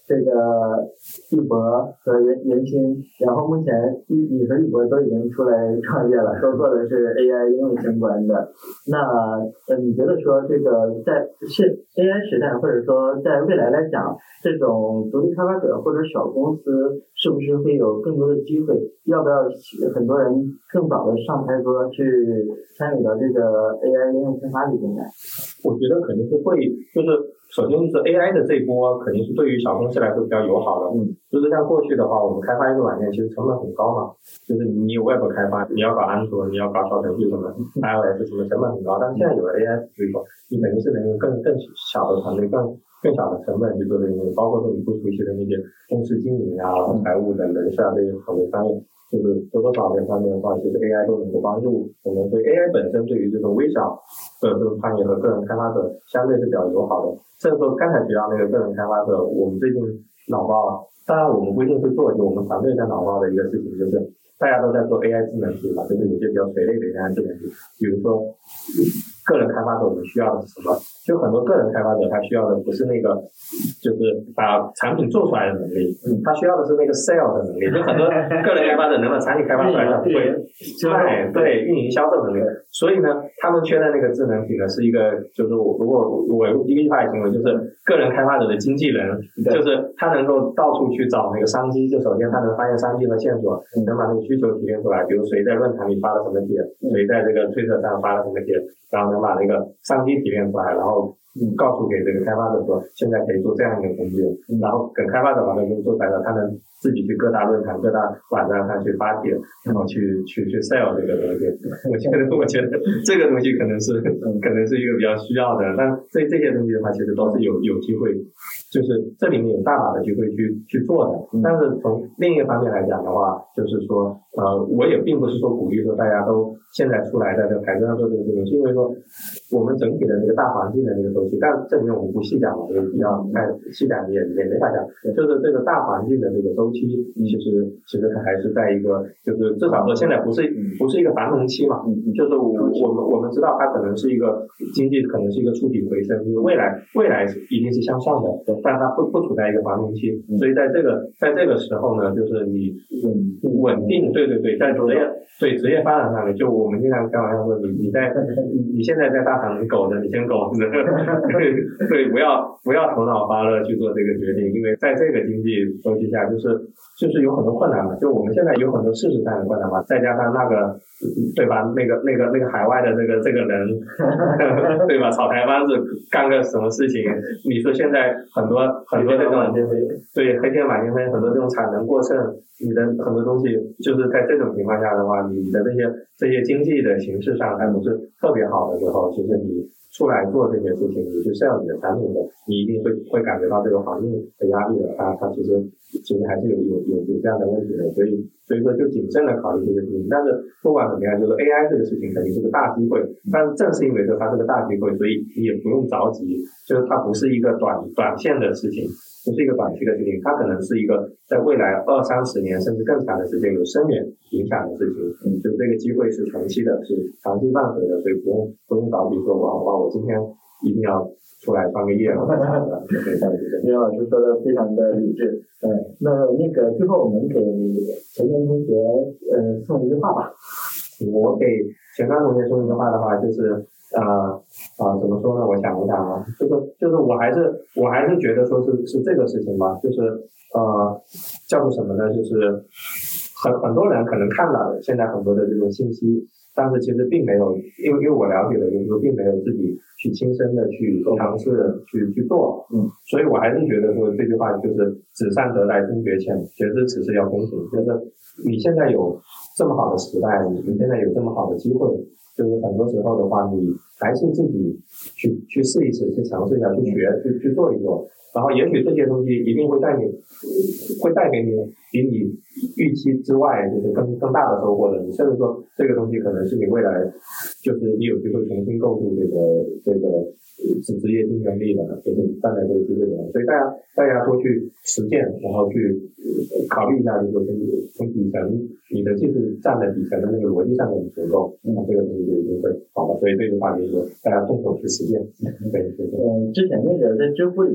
这个易博和袁鑫，然后目前你和易博都已经出来创业了，都做的是 AI 应用相关的。那你觉得说这个是 AI 时代，或者说在未来来讲，这种独立开发者或者小公司是不是会有更多的机会？要不要很多人更早的上台桌去参与到这个 AI 应用开发里面来？ 我觉得肯定是会，就是首先就是 AI 的这一波肯定是对于小公司来说比较友好的。就是像过去的话，我们开发一个软件其实成本很高嘛，就是你有 Web 开发，你要搞安卓，你要搞小程序什么 iOS 什么成本很高，但是现在有了 AI 这个，你肯定是能用更小的团队更小的成本去做这个，包括说你不熟悉的那些公司经营啊、财务的人事啊这些很多商业，就是多多少少方面的话，其实 AI 都能够帮助我们。所以 AI 本身对于这种微小的这种创业和个人开发者相对是比较友好的。甚至说刚才提到那个个人开发者，我们最近脑报啊，当然我们不一定会做，就我们团队在脑报的一个事情就是大家都在做 AI 智能题嘛，就是有些比较垂类的 AI 智能题，比如说个人开发者我们需要的是什么？就很多个人开发者他需要的不是那个就是把产品做出来的能力，他需要的是那个 sell 的能力。就很多个人开发者能把产品开发出来，他不会对运营销售能力。所以呢，他们缺的那个智能体呢，是一个就是如果我用一个化的行为，就是个人开发者的经纪人，就是他能够到处去找那个商机。就首先他能发现商机和线索，能把那个需求提炼出来，比如谁在论坛里发了什么帖，谁在这个推特上发了什么帖，然后能把那个商机提炼出来，然后告诉给这个开发者说现在可以做这样一个工具，然后跟开发者把这个工具做出来了，他能自己去各大论坛、各大网站上去发帖，然后去 sell 这个东西。我觉得这个东西可能是一个比较需要的，但这些东西的话，其实都是有机会，就是这里面有大把的机会去做的。但是从另一个方面来讲的话，就是说我也并不是说鼓励说大家都现在出来在这台子上做这个事情，是因为说我们整体的那个大环境的那个东西，但这里面我们不细讲了，比较太细讲也没法讲，就是这个大环境的这个周期，其实它还是在一个，就是至少说现在不是一个繁荣期嘛，就是我们知道它可能是一个经济可能是一个触底回升，就是未来一定是向上的，但它不处在一个繁荣期，所以在这个时候呢，就是你稳定，对，在职业发展上面，就我们经常开玩笑说，你现在在大厂你苟着，你先苟着，对，不要头脑发热去做这个决定，因为在这个经济周期下，就是有很多困难嘛，就我们现在有很多事实上的困难嘛，再加上那个对吧，那个海外的这个人对吧，草台班子干个什么事情，你说现在很多这种对黑天满天飞，很多这种产能过剩，你的很多东西就是在这种情况下的话，你的这些经济的形势上还不是特别好的时候，其实你出来做这些事情，你去 sell 你的产品的，你一定会感觉到这个环境的压力的，它其实还是有这样的问题的，所以说就谨慎的考虑这个事情。但是不管怎么样，就是 AI 这个事情肯定是个大机会，但是正是因为说它是个大机会，所以你也不用着急，就是它不是一个短线的事情，不是一个短期的事情，它可能是一个在未来20-30年甚至更长的时间有深远影响的事情。就是这个机会是长期的，是长期伴随的，所以不用着急说我今天一定要出来创个业了。 李老师说的非常的理智。那个最后我们给前端同学送一句话吧。 我给前端同学送一句话的话，就是怎么说呢？我想一想啊，就是我还是觉得说是这个事情吧，就是叫做什么呢？就是很多人可能看到了现在很多的这种信息，但是其实并没有，因为我了解的就是说并没有自己去亲身的去尝试去做，所以我还是觉得说这句话就是纸上得来终觉浅，学之此事要躬行，就是你现在有这么好的时代，你现在有这么好的机会，就是很多时候的话，你还是自己去试一试，去尝试一下，去学，去做一做，然后也许这些东西一定会带给你比你预期之外，就是更大的收获的。你甚至说这个东西可能是你未来，就是你有机会重新构筑这个职业竞争力的，就是站在这个机会点，所以大家多去实践，然后去考虑一下，就是从底层你的技术站在底层的那个逻辑上面的结构，这个东西就一定会好的。所以这句话就是说大家动手去实践。对。 之前那个在知乎里面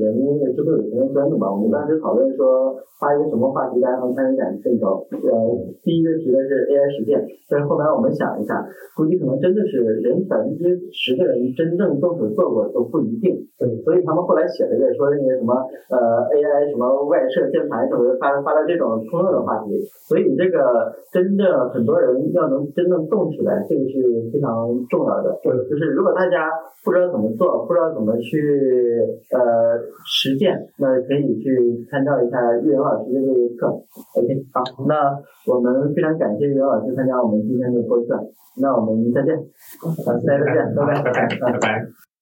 制度有学生捐的嘛，我们当时讨论说发一个什么话题大家能参与感更高。第一个提的是 AI 实践，但是后来我们想一下，估计可能真的是人10%的人真正动手做过都不一定。所以他们后来写了个说那个什么AI 什么外设键盘什么的，发了这种通用的话题。所以这个真正很多人要能真正动起来，这个是非常重要的。就是如果大家不知道怎么做，不知道怎么去实践，那可以去参照一下岳阳老师的这个课。OK， 好，那我们非常感谢岳阳老师参加我们今天的播客，那我们再见，大家再见，拜拜， 拜拜。